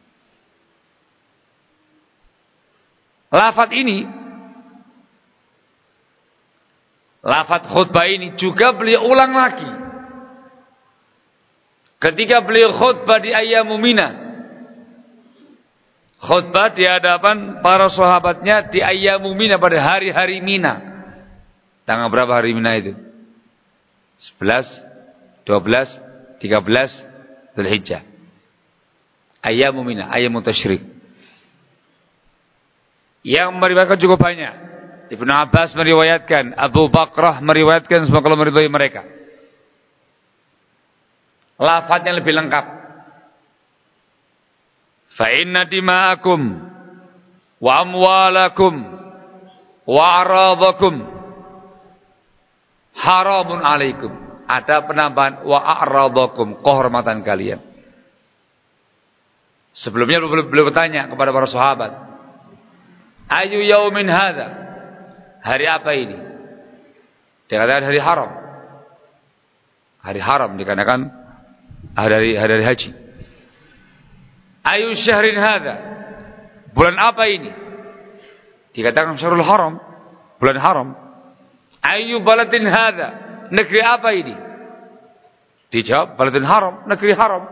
Lafaz ini, lafaz khutbah ini juga beliau ulang lagi ketika beliau khutbah di Ayyamul Mina. Khutbah di hadapan para sahabatnya di Ayyamul Mina, pada hari-hari Mina. Tanggal berapa hari Mina itu? 11, 12, 13 Dzulhijjah. Ayyamul Mina, Ayyamut Tasyrik. Yang meriwayatkan cukup banyak. Ibnu Abbas meriwayatkan, Abu Bakrah meriwayatkan, semoga Allah meridhai mereka. Lafadznya lebih lengkap. Fa inna dima'akum wa amwalakum wa aradakum haramun alaikum. Ada penambahan wa a'radakum, kehormatan kalian. Sebelumnya beliau bertanya kepada para sahabat, ayu yaumin hadza, hari apa ini? Dikatakan hari haram. Hari haram dikarenakan hari haji. Ayu syahrin hadza, bulan apa ini? Dikatakan syahrul haram, bulan haram. Ayu baladin hadza, negeri apa ini? Dijawab baladun haram, negeri haram.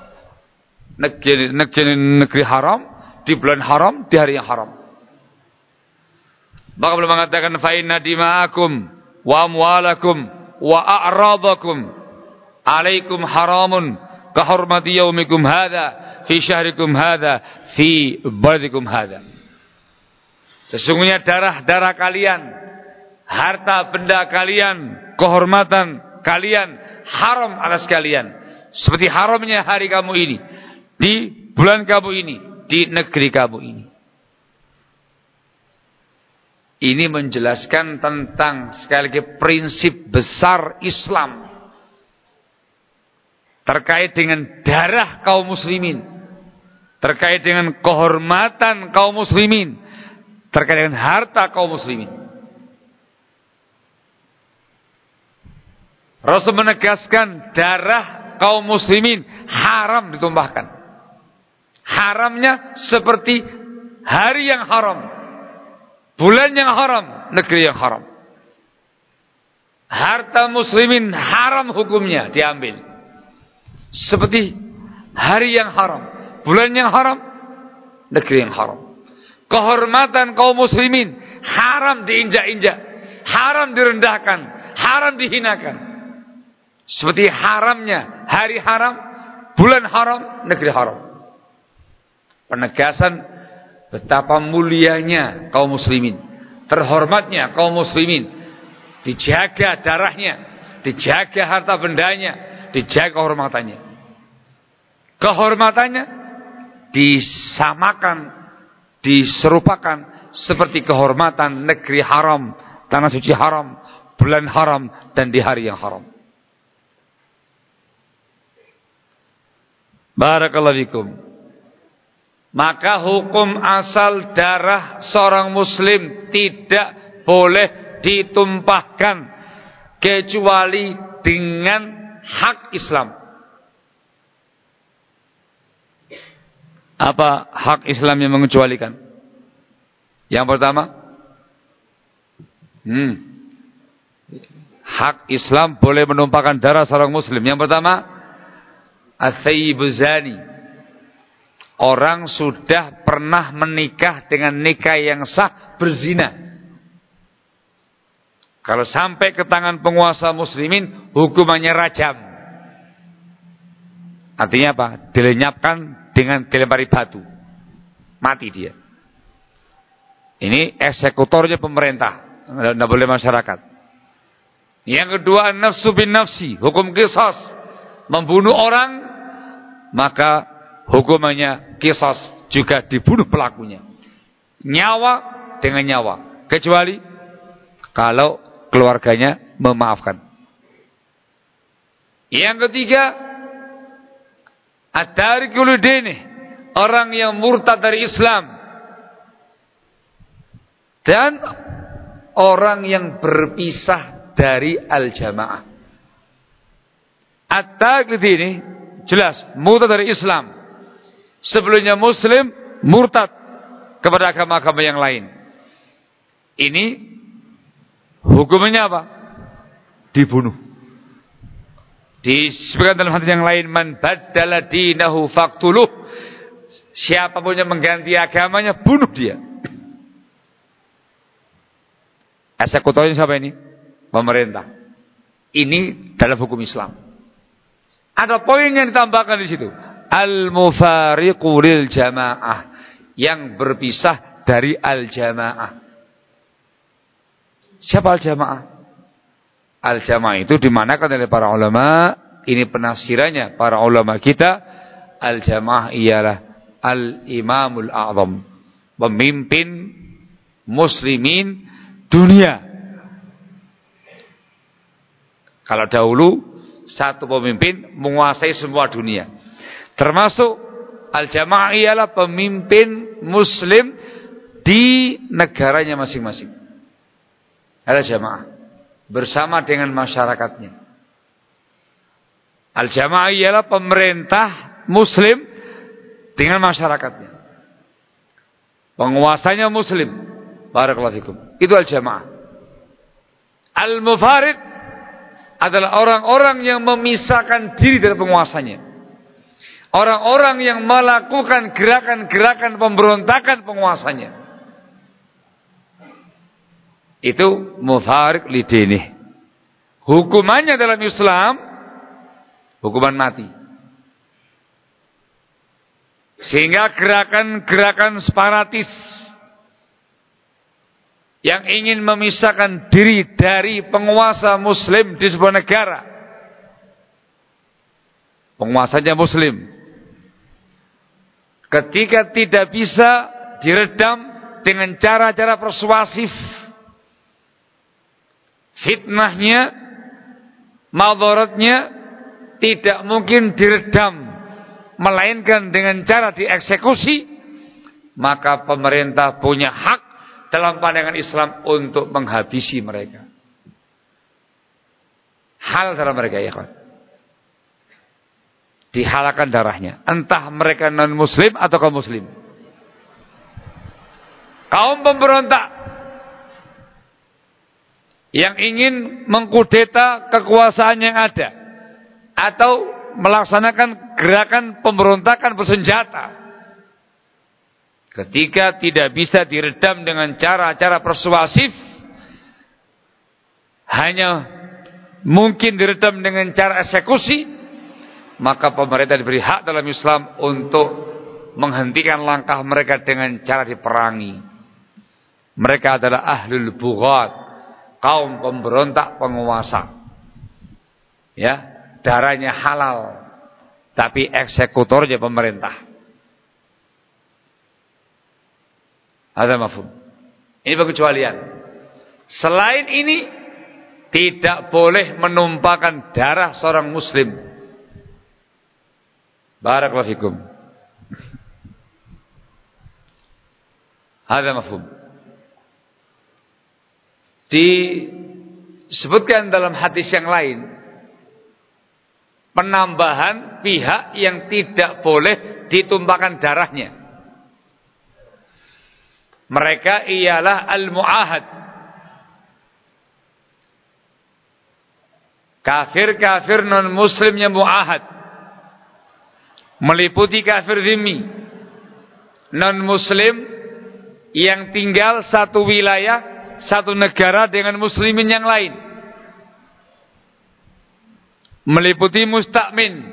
Negeri haram, di bulan haram, di hari yang haram. Maka beliau mengatakan fa inna dima'akum wa amwalakum wa a'radakum alaikum haramun ka hurmati yaumikum hadza fi syahrikum hadza fi baladikum hadza. Sesungguhnya darah-darah kalian, harta benda kalian, kehormatan kalian haram atas kalian, seperti haramnya hari kamu ini, di bulan kamu ini, di negeri kamu ini. Ini menjelaskan tentang sekali lagi prinsip besar Islam terkait dengan darah kaum muslimin, terkait dengan kehormatan kaum muslimin, terkait dengan harta kaum muslimin. Rasul menegaskan darah kaum muslimin haram ditumpahkan. Haramnya seperti hari yang haram, bulan yang haram, negeri yang haram. Harta muslimin haram hukumnya diambil, seperti hari yang haram, bulan yang haram, negeri yang haram. Kehormatan kaum muslimin haram diinjak-injak, haram direndahkan, haram dihinakan. Seperti haramnya hari haram, bulan haram, negeri haram. Penegasan betapa mulianya kaum muslimin, terhormatnya kaum muslimin, dijaga darahnya, dijaga harta bendanya, dijaga kehormatannya. Kehormatannya disamakan, diserupakan seperti kehormatan negeri haram, tanah suci haram, bulan haram, dan di hari yang haram. Barakallahu fikum. Maka hukum asal darah seorang muslim tidak boleh ditumpahkan kecuali dengan hak Islam. Apa hak Islam yang mengecualikan? Yang pertama, hak Islam boleh menumpahkan darah seorang muslim. Yang pertama, as-sayyibu zani. Orang sudah pernah menikah dengan nikah yang sah, berzina. Kalau sampai ke tangan penguasa muslimin, hukumannya rajam. Artinya apa? Dilenyapkan dengan dilempari batu. Mati dia. Ini eksekutornya pemerintah, tidak boleh masyarakat. Yang kedua, nafsu bin nafsi, hukum qisas. Membunuh orang, maka hukumannya qisas, juga dibunuh pelakunya. Nyawa dengan nyawa, kecuali kalau keluarganya memaafkan. Yang ketiga, at-tarikul dini, orang yang murtad dari Islam, dan orang yang berpisah dari al-jamaah. At-tarikul dini jelas murtad dari Islam. Sebelumnya muslim, murtad kepada agama-agama yang lain. Ini hukumnya apa? Dibunuh. Disebutkan dalam hadis yang lain, man baddala dinahu faqtuluh. Siapapun yang mengganti agamanya, bunuh dia. Eksekutornya siapa ini? Pemerintah. Ini dalam hukum Islam. Ada poin yang ditambahkan di situ. Al-mufariqu lil jamaah, yang berpisah dari al-jamaah. Siapa al-jamaah? Al-jamaah itu dimanakan oleh para ulama. Ini penafsirannya para ulama kita. Al-jamaah ialah al-imamul a'zam, pemimpin muslimin dunia. Kalau dahulu satu pemimpin menguasai semua dunia. Termasuk al-jamaah ialah pemimpin muslim di negaranya masing-masing. Al-jamaah bersama dengan masyarakatnya. Al-jamaah ialah pemerintah muslim dengan masyarakatnya. Penguasanya muslim. Barakallahu fikum. Itu al-jamaah. Al-mufarid adalah orang-orang yang memisahkan diri dari penguasanya. Orang-orang yang melakukan gerakan-gerakan pemberontakan penguasanya. Itu mufarid lidini. Hukumannya dalam Islam hukuman mati. Sehingga gerakan-gerakan separatis yang ingin memisahkan diri dari penguasa muslim di sebuah negara, penguasanya muslim, ketika tidak bisa diredam dengan cara-cara persuasif, fitnahnya, madaratnya tidak mungkin diredam, melainkan dengan cara dieksekusi, maka pemerintah punya hak dalam pandangan Islam untuk menghabisi mereka. Hal dalam mereka, ya kawan. Dihalalkan darahnya, entah mereka non muslim atau kaum muslim. Kaum pemberontak yang ingin mengkudeta kekuasaan yang ada atau melaksanakan gerakan pemberontakan bersenjata, Ketika tidak bisa diredam dengan cara-cara persuasif, hanya mungkin diredam dengan cara eksekusi, maka pemerintah diberi hak dalam Islam untuk menghentikan langkah mereka dengan cara diperangi. Mereka adalah ahlul bughat, kaum pemberontak penguasa. Ya, darahnya halal, tapi eksekutornya pemerintah. Ada mafhum. Ini pengecualian. Selain ini, tidak boleh menumpahkan darah seorang muslim. Barakallahu fikum. Ada mafhum. Disebutkan dalam hadis yang lain, penambahan pihak yang tidak boleh ditumpahkan darahnya. Mereka ialah al-mu'ahad, kafir-kafir non-muslim yang mu'ahad, meliputi kafir dhimmi, non-muslim yang tinggal satu wilayah, satu negara dengan muslimin yang lain, meliputi mustakmin,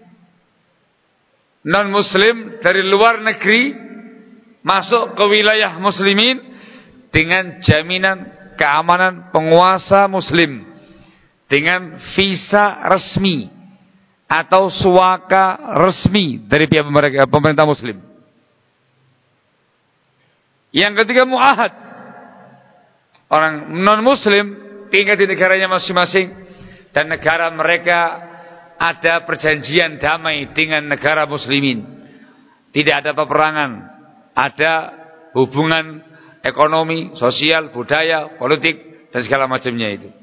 non-muslim dari luar negeri masuk ke wilayah muslimin dengan jaminan keamanan penguasa muslim, dengan visa resmi atau suaka resmi dari pihak pemerintah muslim. Yang ketiga mu'ahad, orang non muslim tinggal di negaranya masing-masing dan negara mereka ada perjanjian damai dengan negara muslimin, tidak ada peperangan, ada hubungan ekonomi, sosial, budaya, politik, dan segala macamnya itu.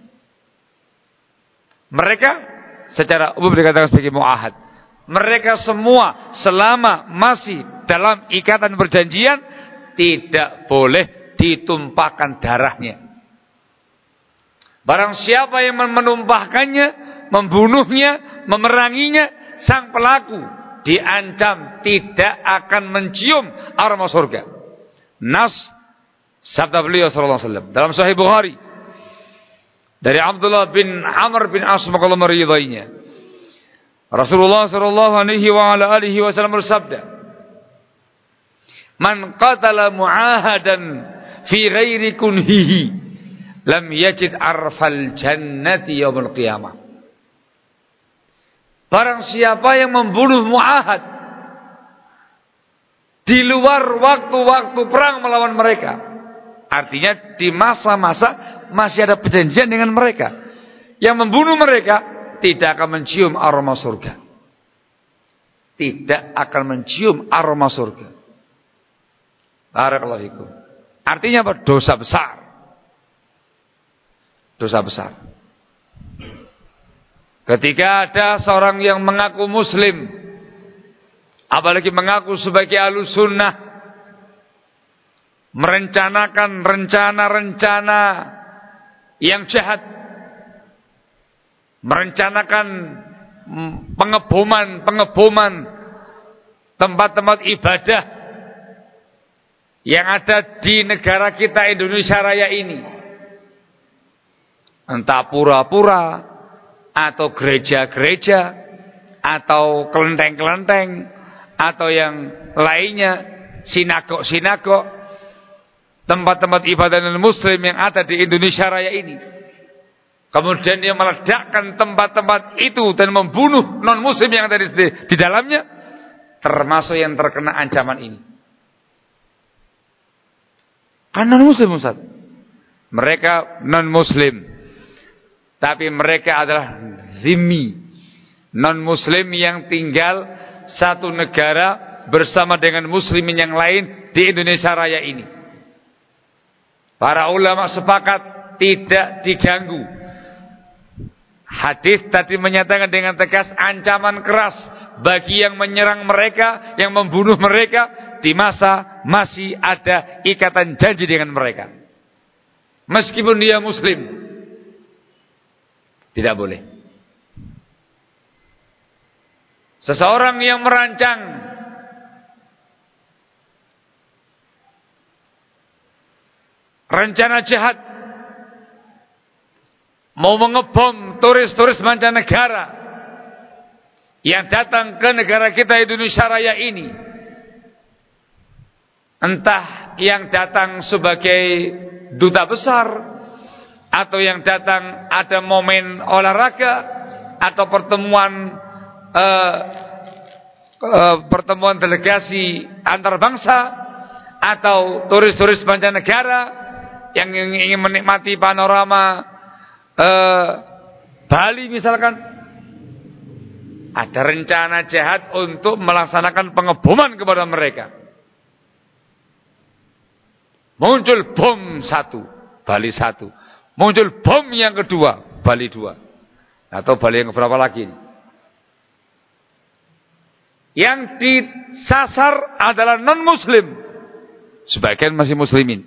Mereka secara umum dikatakan sebagai mu'ahad. Mereka semua selama masih dalam ikatan perjanjian tidak boleh ditumpahkan darahnya. Barang siapa yang menumpahkannya, membunuhnya, memeranginya, sang pelaku diancam tidak akan mencium aroma surga. Nas sabda beliau sallallahu alaihi wasallam dalam Sahih Bukhari dari Abdullah bin Amr bin As radhiyallahu meridainya. Rasulullah sallallahu alaihi wa ala alihi wasallam bersabda, "Man qatala mu'ahadan fi ghairi kunhihi lam yajid arfal jannati yaumil qiyamah." Barang siapa yang membunuh mu'ahad di luar waktu-waktu perang melawan mereka, artinya di masa-masa masih ada perjanjian dengan mereka, yang membunuh mereka tidak akan mencium aroma surga. Tidak akan mencium aroma surga. Barakallahu fikum. Artinya apa? Dosa besar. Dosa besar. Ketika ada seorang yang mengaku muslim, apalagi mengaku sebagai ahlus sunnah, merencanakan rencana-rencana yang jahat, merencanakan pengeboman tempat-tempat ibadah yang ada di negara kita Indonesia Raya ini, entah pura-pura atau gereja-gereja atau kelenteng-kelenteng atau yang lainnya, sinagog-sinagog, tempat-tempat ibadah non-muslim yang ada di Indonesia Raya ini. Kemudian dia meledakkan tempat-tempat itu dan membunuh non-muslim yang ada di dalamnya, termasuk yang terkena ancaman ini. Kan non-muslim, Ustaz. Mereka non-muslim, tapi mereka adalah zimmi, non-muslim yang tinggal satu negara bersama dengan muslimin yang lain di Indonesia Raya ini. Para ulama sepakat tidak diganggu. Hadis tadi menyatakan dengan tegas ancaman keras bagi yang menyerang mereka, yang membunuh mereka di masa masih ada ikatan janji dengan mereka. Meskipun dia muslim, tidak boleh. Seseorang yang merancang rencana jahat, mau mengebom turis-turis mancanegara yang datang ke negara kita Indonesia Raya ini. Entah yang datang sebagai duta besar, atau yang datang ada momen olahraga, atau pertemuan delegasi antar bangsa, atau turis-turis mancanegara yang ingin menikmati panorama Bali misalkan. Ada rencana jahat untuk melaksanakan pengeboman kepada mereka. Muncul bom 1, Bali 1. Muncul bom yang kedua, Bali 2. Atau Bali yang berapa lagi? Yang disasar adalah non-muslim. Sebagian masih muslimin.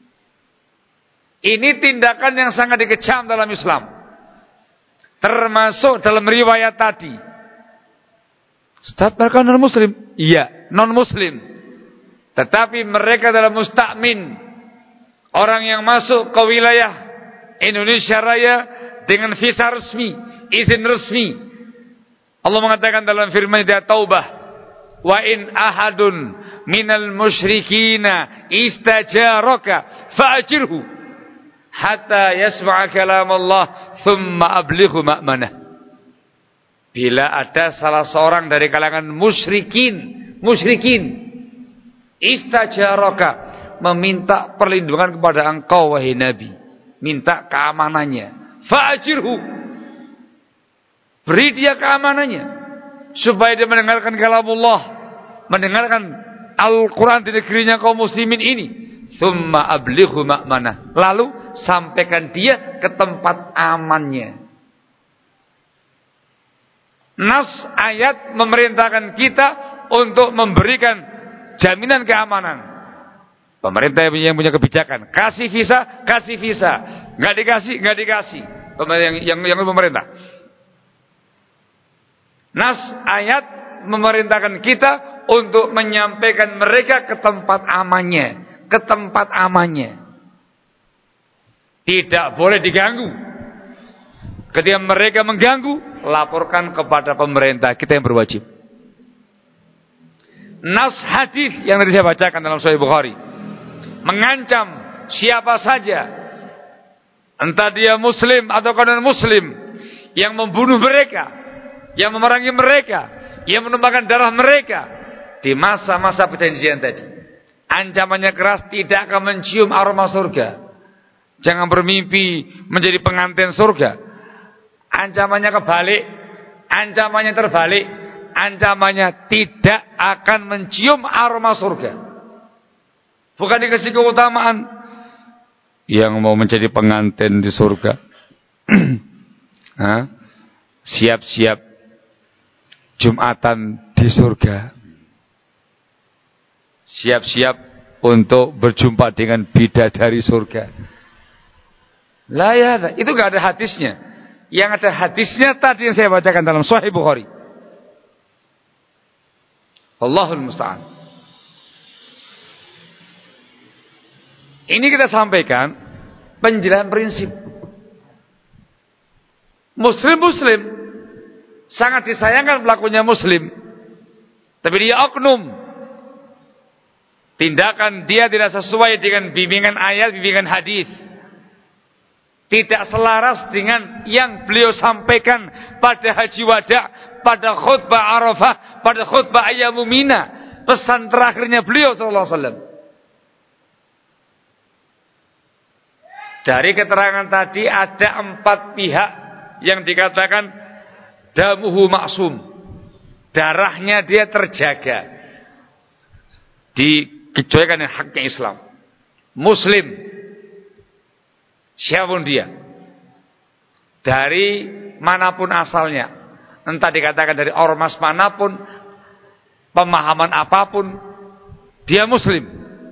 Ini tindakan yang sangat dikecam dalam Islam. Termasuk dalam riwayat tadi. Ustaz, mereka non-muslim? Iya, non-muslim. Tetapi mereka adalah mustakmin, orang yang masuk ke wilayah Indonesia Raya dengan visa resmi, izin resmi. Allah mengatakan dalam firman Dia Taubah, wa in ahadun minal musyrikina istajaraka fa'ajirhu hatta yasma'a kalam Allah thumma ablighu ma'manah. Bila ada salah seorang dari kalangan musyrikin istajaraka, meminta perlindungan kepada engkau wahai Nabi, minta keamanannya, fa'ajirhu, beri dia keamanannya supaya dia mendengarkan kalamullah, mendengarkan Al-Quran di negerinya kaum muslimin ini. Thumma ablighu ma'manah, lalu sampaikan dia ke tempat amannya. Nas ayat memerintahkan kita untuk memberikan jaminan keamanan. Pemerintah yang punya kebijakan, kasih visa, nggak dikasih. Yang pemerintah. Nas ayat memerintahkan kita untuk menyampaikan mereka ke tempat amannya, Tidak boleh diganggu. Ketika mereka mengganggu, laporkan kepada pemerintah, kita yang berwajib. Nas hadis yang tadi saya bacakan dalam Sahih Bukhari mengancam siapa saja, entah dia muslim atau non muslim, yang membunuh mereka, yang memerangi mereka, yang menumpahkan darah mereka di masa-masa perjanjian tadi. Ancamannya keras, tidak akan mencium aroma surga. Jangan bermimpi menjadi pengantin surga. Ancamannya kebalik, ancamannya terbalik. Ancamannya tidak akan mencium aroma surga. Bukan dikasih keutamaan yang mau menjadi pengantin di surga. Siap-siap Jumatan di surga. Siap-siap untuk berjumpa dengan bidadari surga. La ya, itu enggak ada hadisnya. Yang ada hadisnya tadi yang saya bacakan dalam Sahih Bukhari. Allahul musta'an. Ini kita sampaikan penjelasan prinsip. Muslim sangat disayangkan pelakunya muslim, tapi dia oknum. Tindakan dia tidak sesuai dengan bimbingan ayat, bimbingan hadis. Tidak selaras dengan yang beliau sampaikan pada Haji Wada, pada khutbah Arafah, pada khutbah Ayyamul Mina, pesan terakhirnya beliau sallallahu alaihi wasallam. Dari keterangan tadi ada 4 pihak yang dikatakan damuhu maksum, darahnya dia terjaga, dikecualikan dengan haknya Islam. Muslim, siapapun dia, dari manapun asalnya, entah dikatakan dari ormas manapun, pemahaman apapun, dia muslim.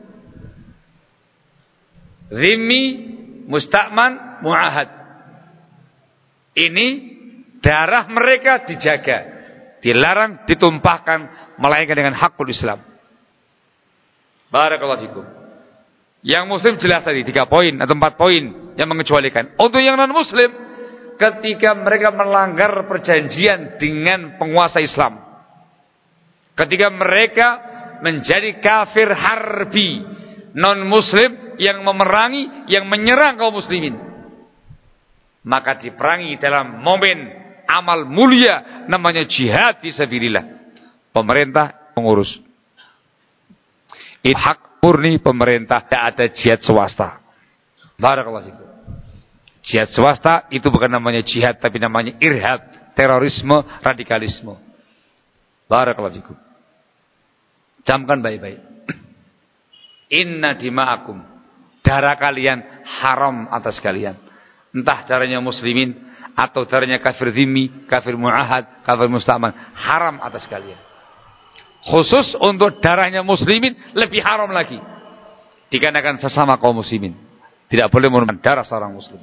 Zimmi, mustakman, mu'ahad. Ini darah mereka dijaga, dilarang ditumpahkan melainkan dengan hakul Islam. Barakallahu fikum. Yang muslim jelas tadi 3 poin atau 4 poin yang mengecualikan. Untuk yang non muslim, ketika mereka melanggar perjanjian dengan penguasa Islam, ketika mereka menjadi kafir harbi, non muslim yang memerangi, yang menyerang kaum muslimin, maka diperangi dalam momen amal mulia namanya jihad fisabilillah. Pemerintah mengurus. Itu hak murni pemerintah, tidak ada jihad swasta. Barakallahu fikum. Jihad swasta itu bukan namanya jihad, tapi namanya irhab, terorisme, radikalisme. Barakallahu fikum. Camkan baik-baik. Inna dima'akum, darah kalian haram atas kalian. Entah darahnya muslimin atau darahnya kafir dhimmi, kafir mu'ahad, kafir musta'man, haram atas kalian. Khusus untuk darahnya muslimin lebih haram lagi, dikarenakan sesama kaum muslimin. Tidak boleh menumpahkan darah seorang muslim.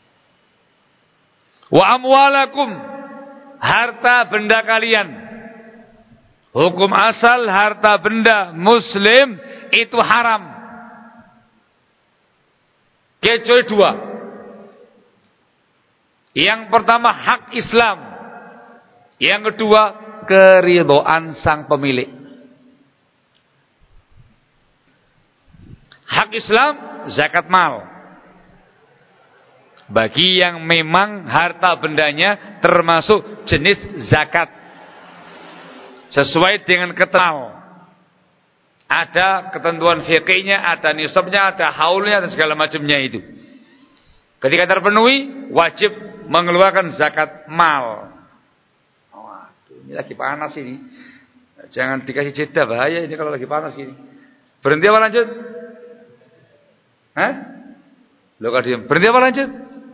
Wa amwalakum, harta benda kalian. Hukum asal harta benda muslim itu haram, kecuali 2. Yang pertama hak Islam, yang kedua keridhaan sang pemilik. Hak Islam zakat mal, bagi yang memang harta bendanya termasuk jenis zakat sesuai dengan ketentuan. Ada ketentuan fikihnya, ada nisabnya, ada haulnya dan segala macamnya itu. Ketika terpenuhi, wajib mengeluarkan zakat mal. Waduh, ini lagi panas ini. Jangan dikasih jeda, bahaya ini kalau lagi panas ini. Berhenti apa lanjut? Hah? Lo kok diam? Berhenti apa lanjut?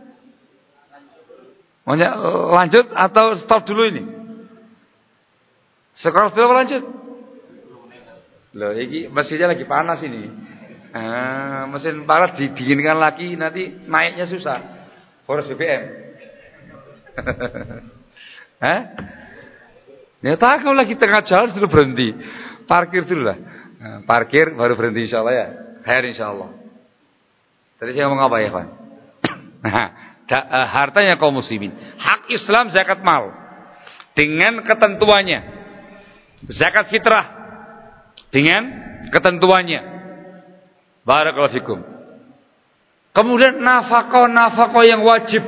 Maunya lanjut atau stop dulu ini? Sekarang dulu apa lanjut? Loh, ini mesinnya lagi panas ini. Mesin panas didinginkan lagi, nanti naiknya susah. Boros BBM. Hah? Ya tak, kalau lagi tengah jalan dulu berhenti. Parkir dulu lah. Parkir baru berhenti insyaallah ya. Khair insyaallah. Tadi saya ngomong apa ya, Pak? Hartanya kaum muslimin. Hak Islam zakat mal dengan ketentuannya. Zakat fitrah dengan ketentuannya. Barakallahu fikum. Kemudian nafkah yang wajib.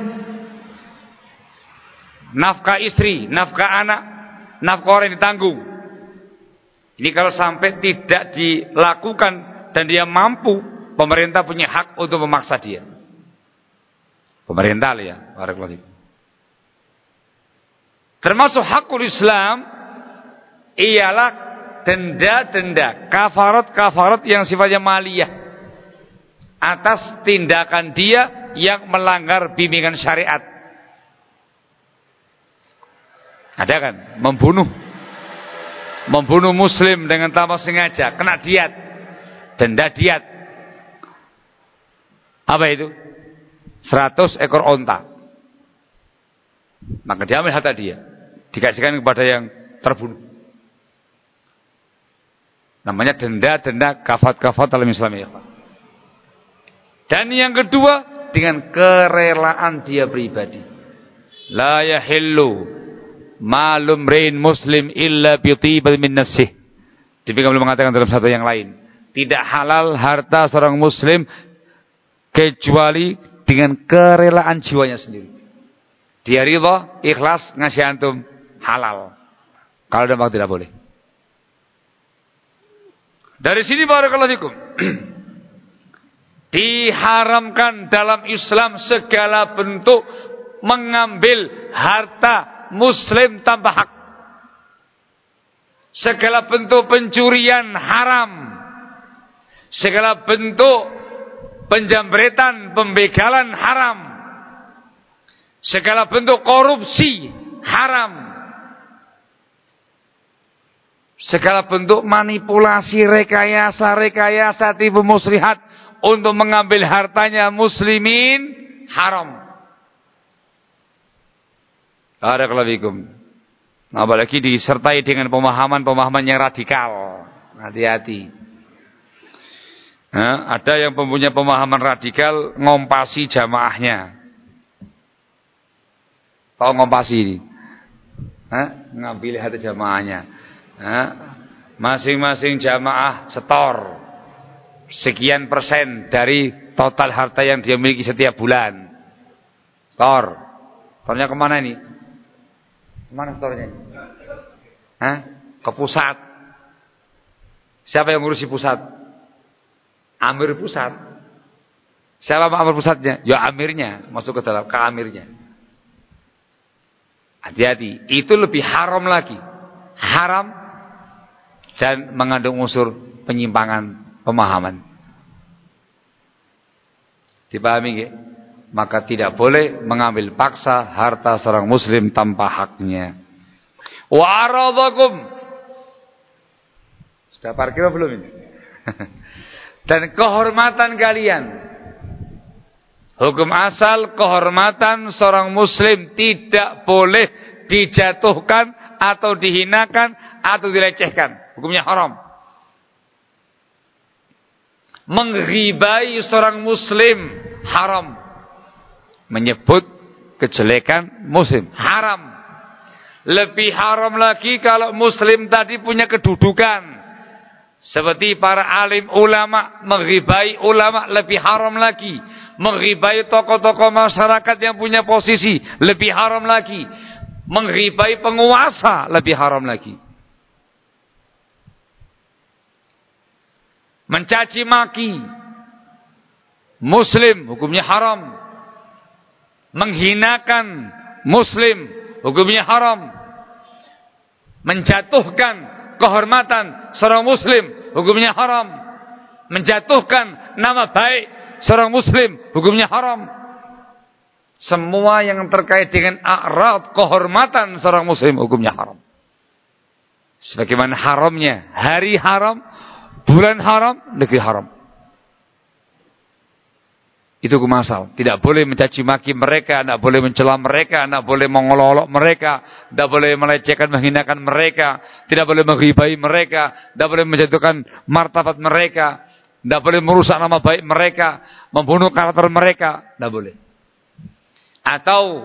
Nafkah istri, nafkah anak, nafkah orang yang ditanggung. Ini kalau sampai tidak dilakukan dan dia mampu, pemerintah punya hak untuk memaksa dia. Pemerintah ya, barakallahu fikum. Termasuk hakul Islam ialah denda-denda, kafarat-kafarat yang sifatnya maliyah atas tindakan dia yang melanggar bimbingan syariat. Ada kan? Membunuh muslim dengan tanpa sengaja, kena diat, denda diat. Apa itu? 100 ekor onta. Maka diambil harta dia, dikasihkan kepada yang terbunuh. Namanya denda kafat dalam Islam ya. Dan yang kedua dengan kerelaan dia pribadi. La yahillu malum rein muslim illa bi tibatin min nafsih. Demikian beliau mengatakan dalam satu yang lain, tidak halal harta seorang muslim kecuali dengan kerelaan jiwanya sendiri. Dia ridha, ikhlas ngasih antum, halal. Kalau dampak tidak boleh. Dari sini barakallahu fikum. Diharamkan dalam Islam segala bentuk mengambil harta muslim tanpa hak. Segala bentuk pencurian haram. Segala bentuk penjambretan, pembegalan haram. Segala bentuk korupsi haram. Segala bentuk manipulasi, rekayasa, tipu muslihat untuk mengambil hartanya muslimin haram. Barakallahu fikum. Apalagi disertai dengan pemahaman yang radikal. Hati-hati. Ada yang mempunyai pemahaman radikal ngompasi jamaahnya. Tahu ngompasi ini? Ngambil hati jamaahnya. Masing-masing jamaah setor sekian persen dari total harta yang dia miliki setiap bulan. Setornya kemana ini? Kemana setornya ini? Ke pusat. Siapa yang ngurusi pusat? Amir pusat. Siapa amir pusatnya? Ya amirnya, masuk ke dalam ke amirnya. Hati-hati, itu lebih haram lagi. Haram dan mengandung unsur penyimpangan pemahaman. Dipahami nggih? Maka tidak boleh mengambil paksa harta seorang muslim tanpa haknya. Wa aradakum. Sudah parkir belum ini? Dan kehormatan kalian. Hukum asal kehormatan seorang muslim tidak boleh dijatuhkan atau dihinakan atau dilecehkan. Hukumnya haram. Mengghibai seorang muslim haram. Menyebut kejelekan muslim haram. Lebih haram lagi kalau muslim tadi punya kedudukan seperti para alim ulama. Mengghibai ulama lebih haram lagi. Mengghibai tokoh-tokoh masyarakat yang punya posisi lebih haram lagi. Mengghibai penguasa lebih haram lagi. Mencaci maki muslim hukumnya haram. Menghinakan muslim hukumnya haram. Menjatuhkan kehormatan seorang muslim hukumnya haram. Menjatuhkan nama baik seorang muslim hukumnya haram. Semua yang terkait dengan a'rad kehormatan seorang muslim hukumnya haram. Sebagaimana haramnya hari haram, bulan haram, negeri haram. Itu hukum asal. Tidak boleh mencaci maki mereka, tidak boleh mencela mereka, tidak boleh mengolok-olok mereka, tidak boleh melecehkan, menghinakan mereka, tidak boleh menghibai mereka, tidak boleh menjatuhkan martabat mereka, tidak boleh merusak nama baik mereka, membunuh karakter mereka, tidak boleh. Atau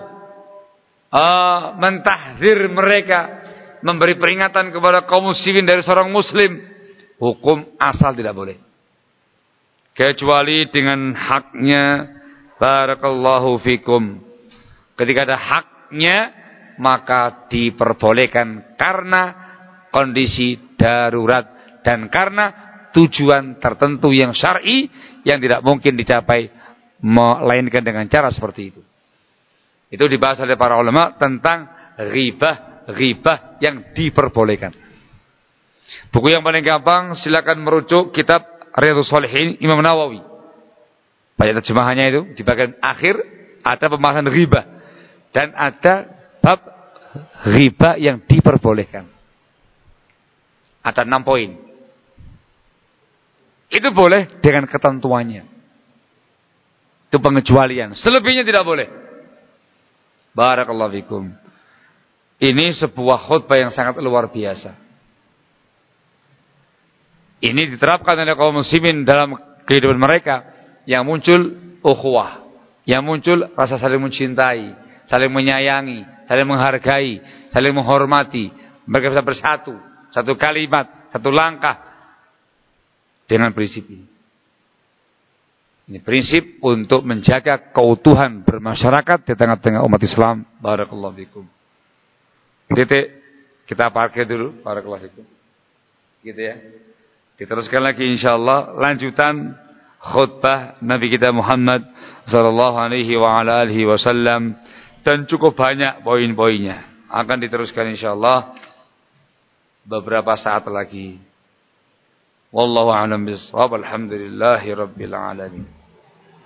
mentahdzir mereka, memberi peringatan kepada kaum muslimin dari seorang muslim, hukum asal tidak boleh. Kecuali dengan haknya. Barakallahu fikum. Ketika ada haknya, maka diperbolehkan karena kondisi darurat dan karena tujuan tertentu yang syar'i yang tidak mungkin dicapai melainkan dengan cara seperti itu. Itu dibahas oleh para ulama tentang ghibah yang diperbolehkan. Buku yang paling gampang silakan merujuk kitab Riyadhus Shalihin Imam Nawawi. Banyak terjemahannya itu di bagian akhir ada pembahasan ghibah dan ada bab ghibah yang diperbolehkan. Ada 6 poin. Itu boleh dengan ketentuannya. Itu pengecualian. Selebihnya tidak boleh. Barakallahu fikum. Ini sebuah khutbah yang sangat luar biasa. Ini diterapkan oleh kaum muslimin dalam kehidupan mereka. Yang muncul ukhuwah. Yang muncul rasa saling mencintai, saling menyayangi, saling menghargai, saling menghormati. Mereka bisa bersatu. Satu kalimat, satu langkah. Dengan prinsip ini. Ini prinsip untuk menjaga keutuhan bermasyarakat di tengah-tengah umat Islam. Barakallahu fikum. Titik. Kita parkir dulu. Barakallahu fikum. Gitu ya. Diteruskan lagi insyaallah lanjutan khutbah Nabi kita Muhammad sallallahu alaihi wa ala alihi wasallam dan cukup banyak poin-poinnya. Akan diteruskan insyaallah beberapa saat lagi. Wallahu a'lam bishawab. Alhamdulillahirabbil alamin.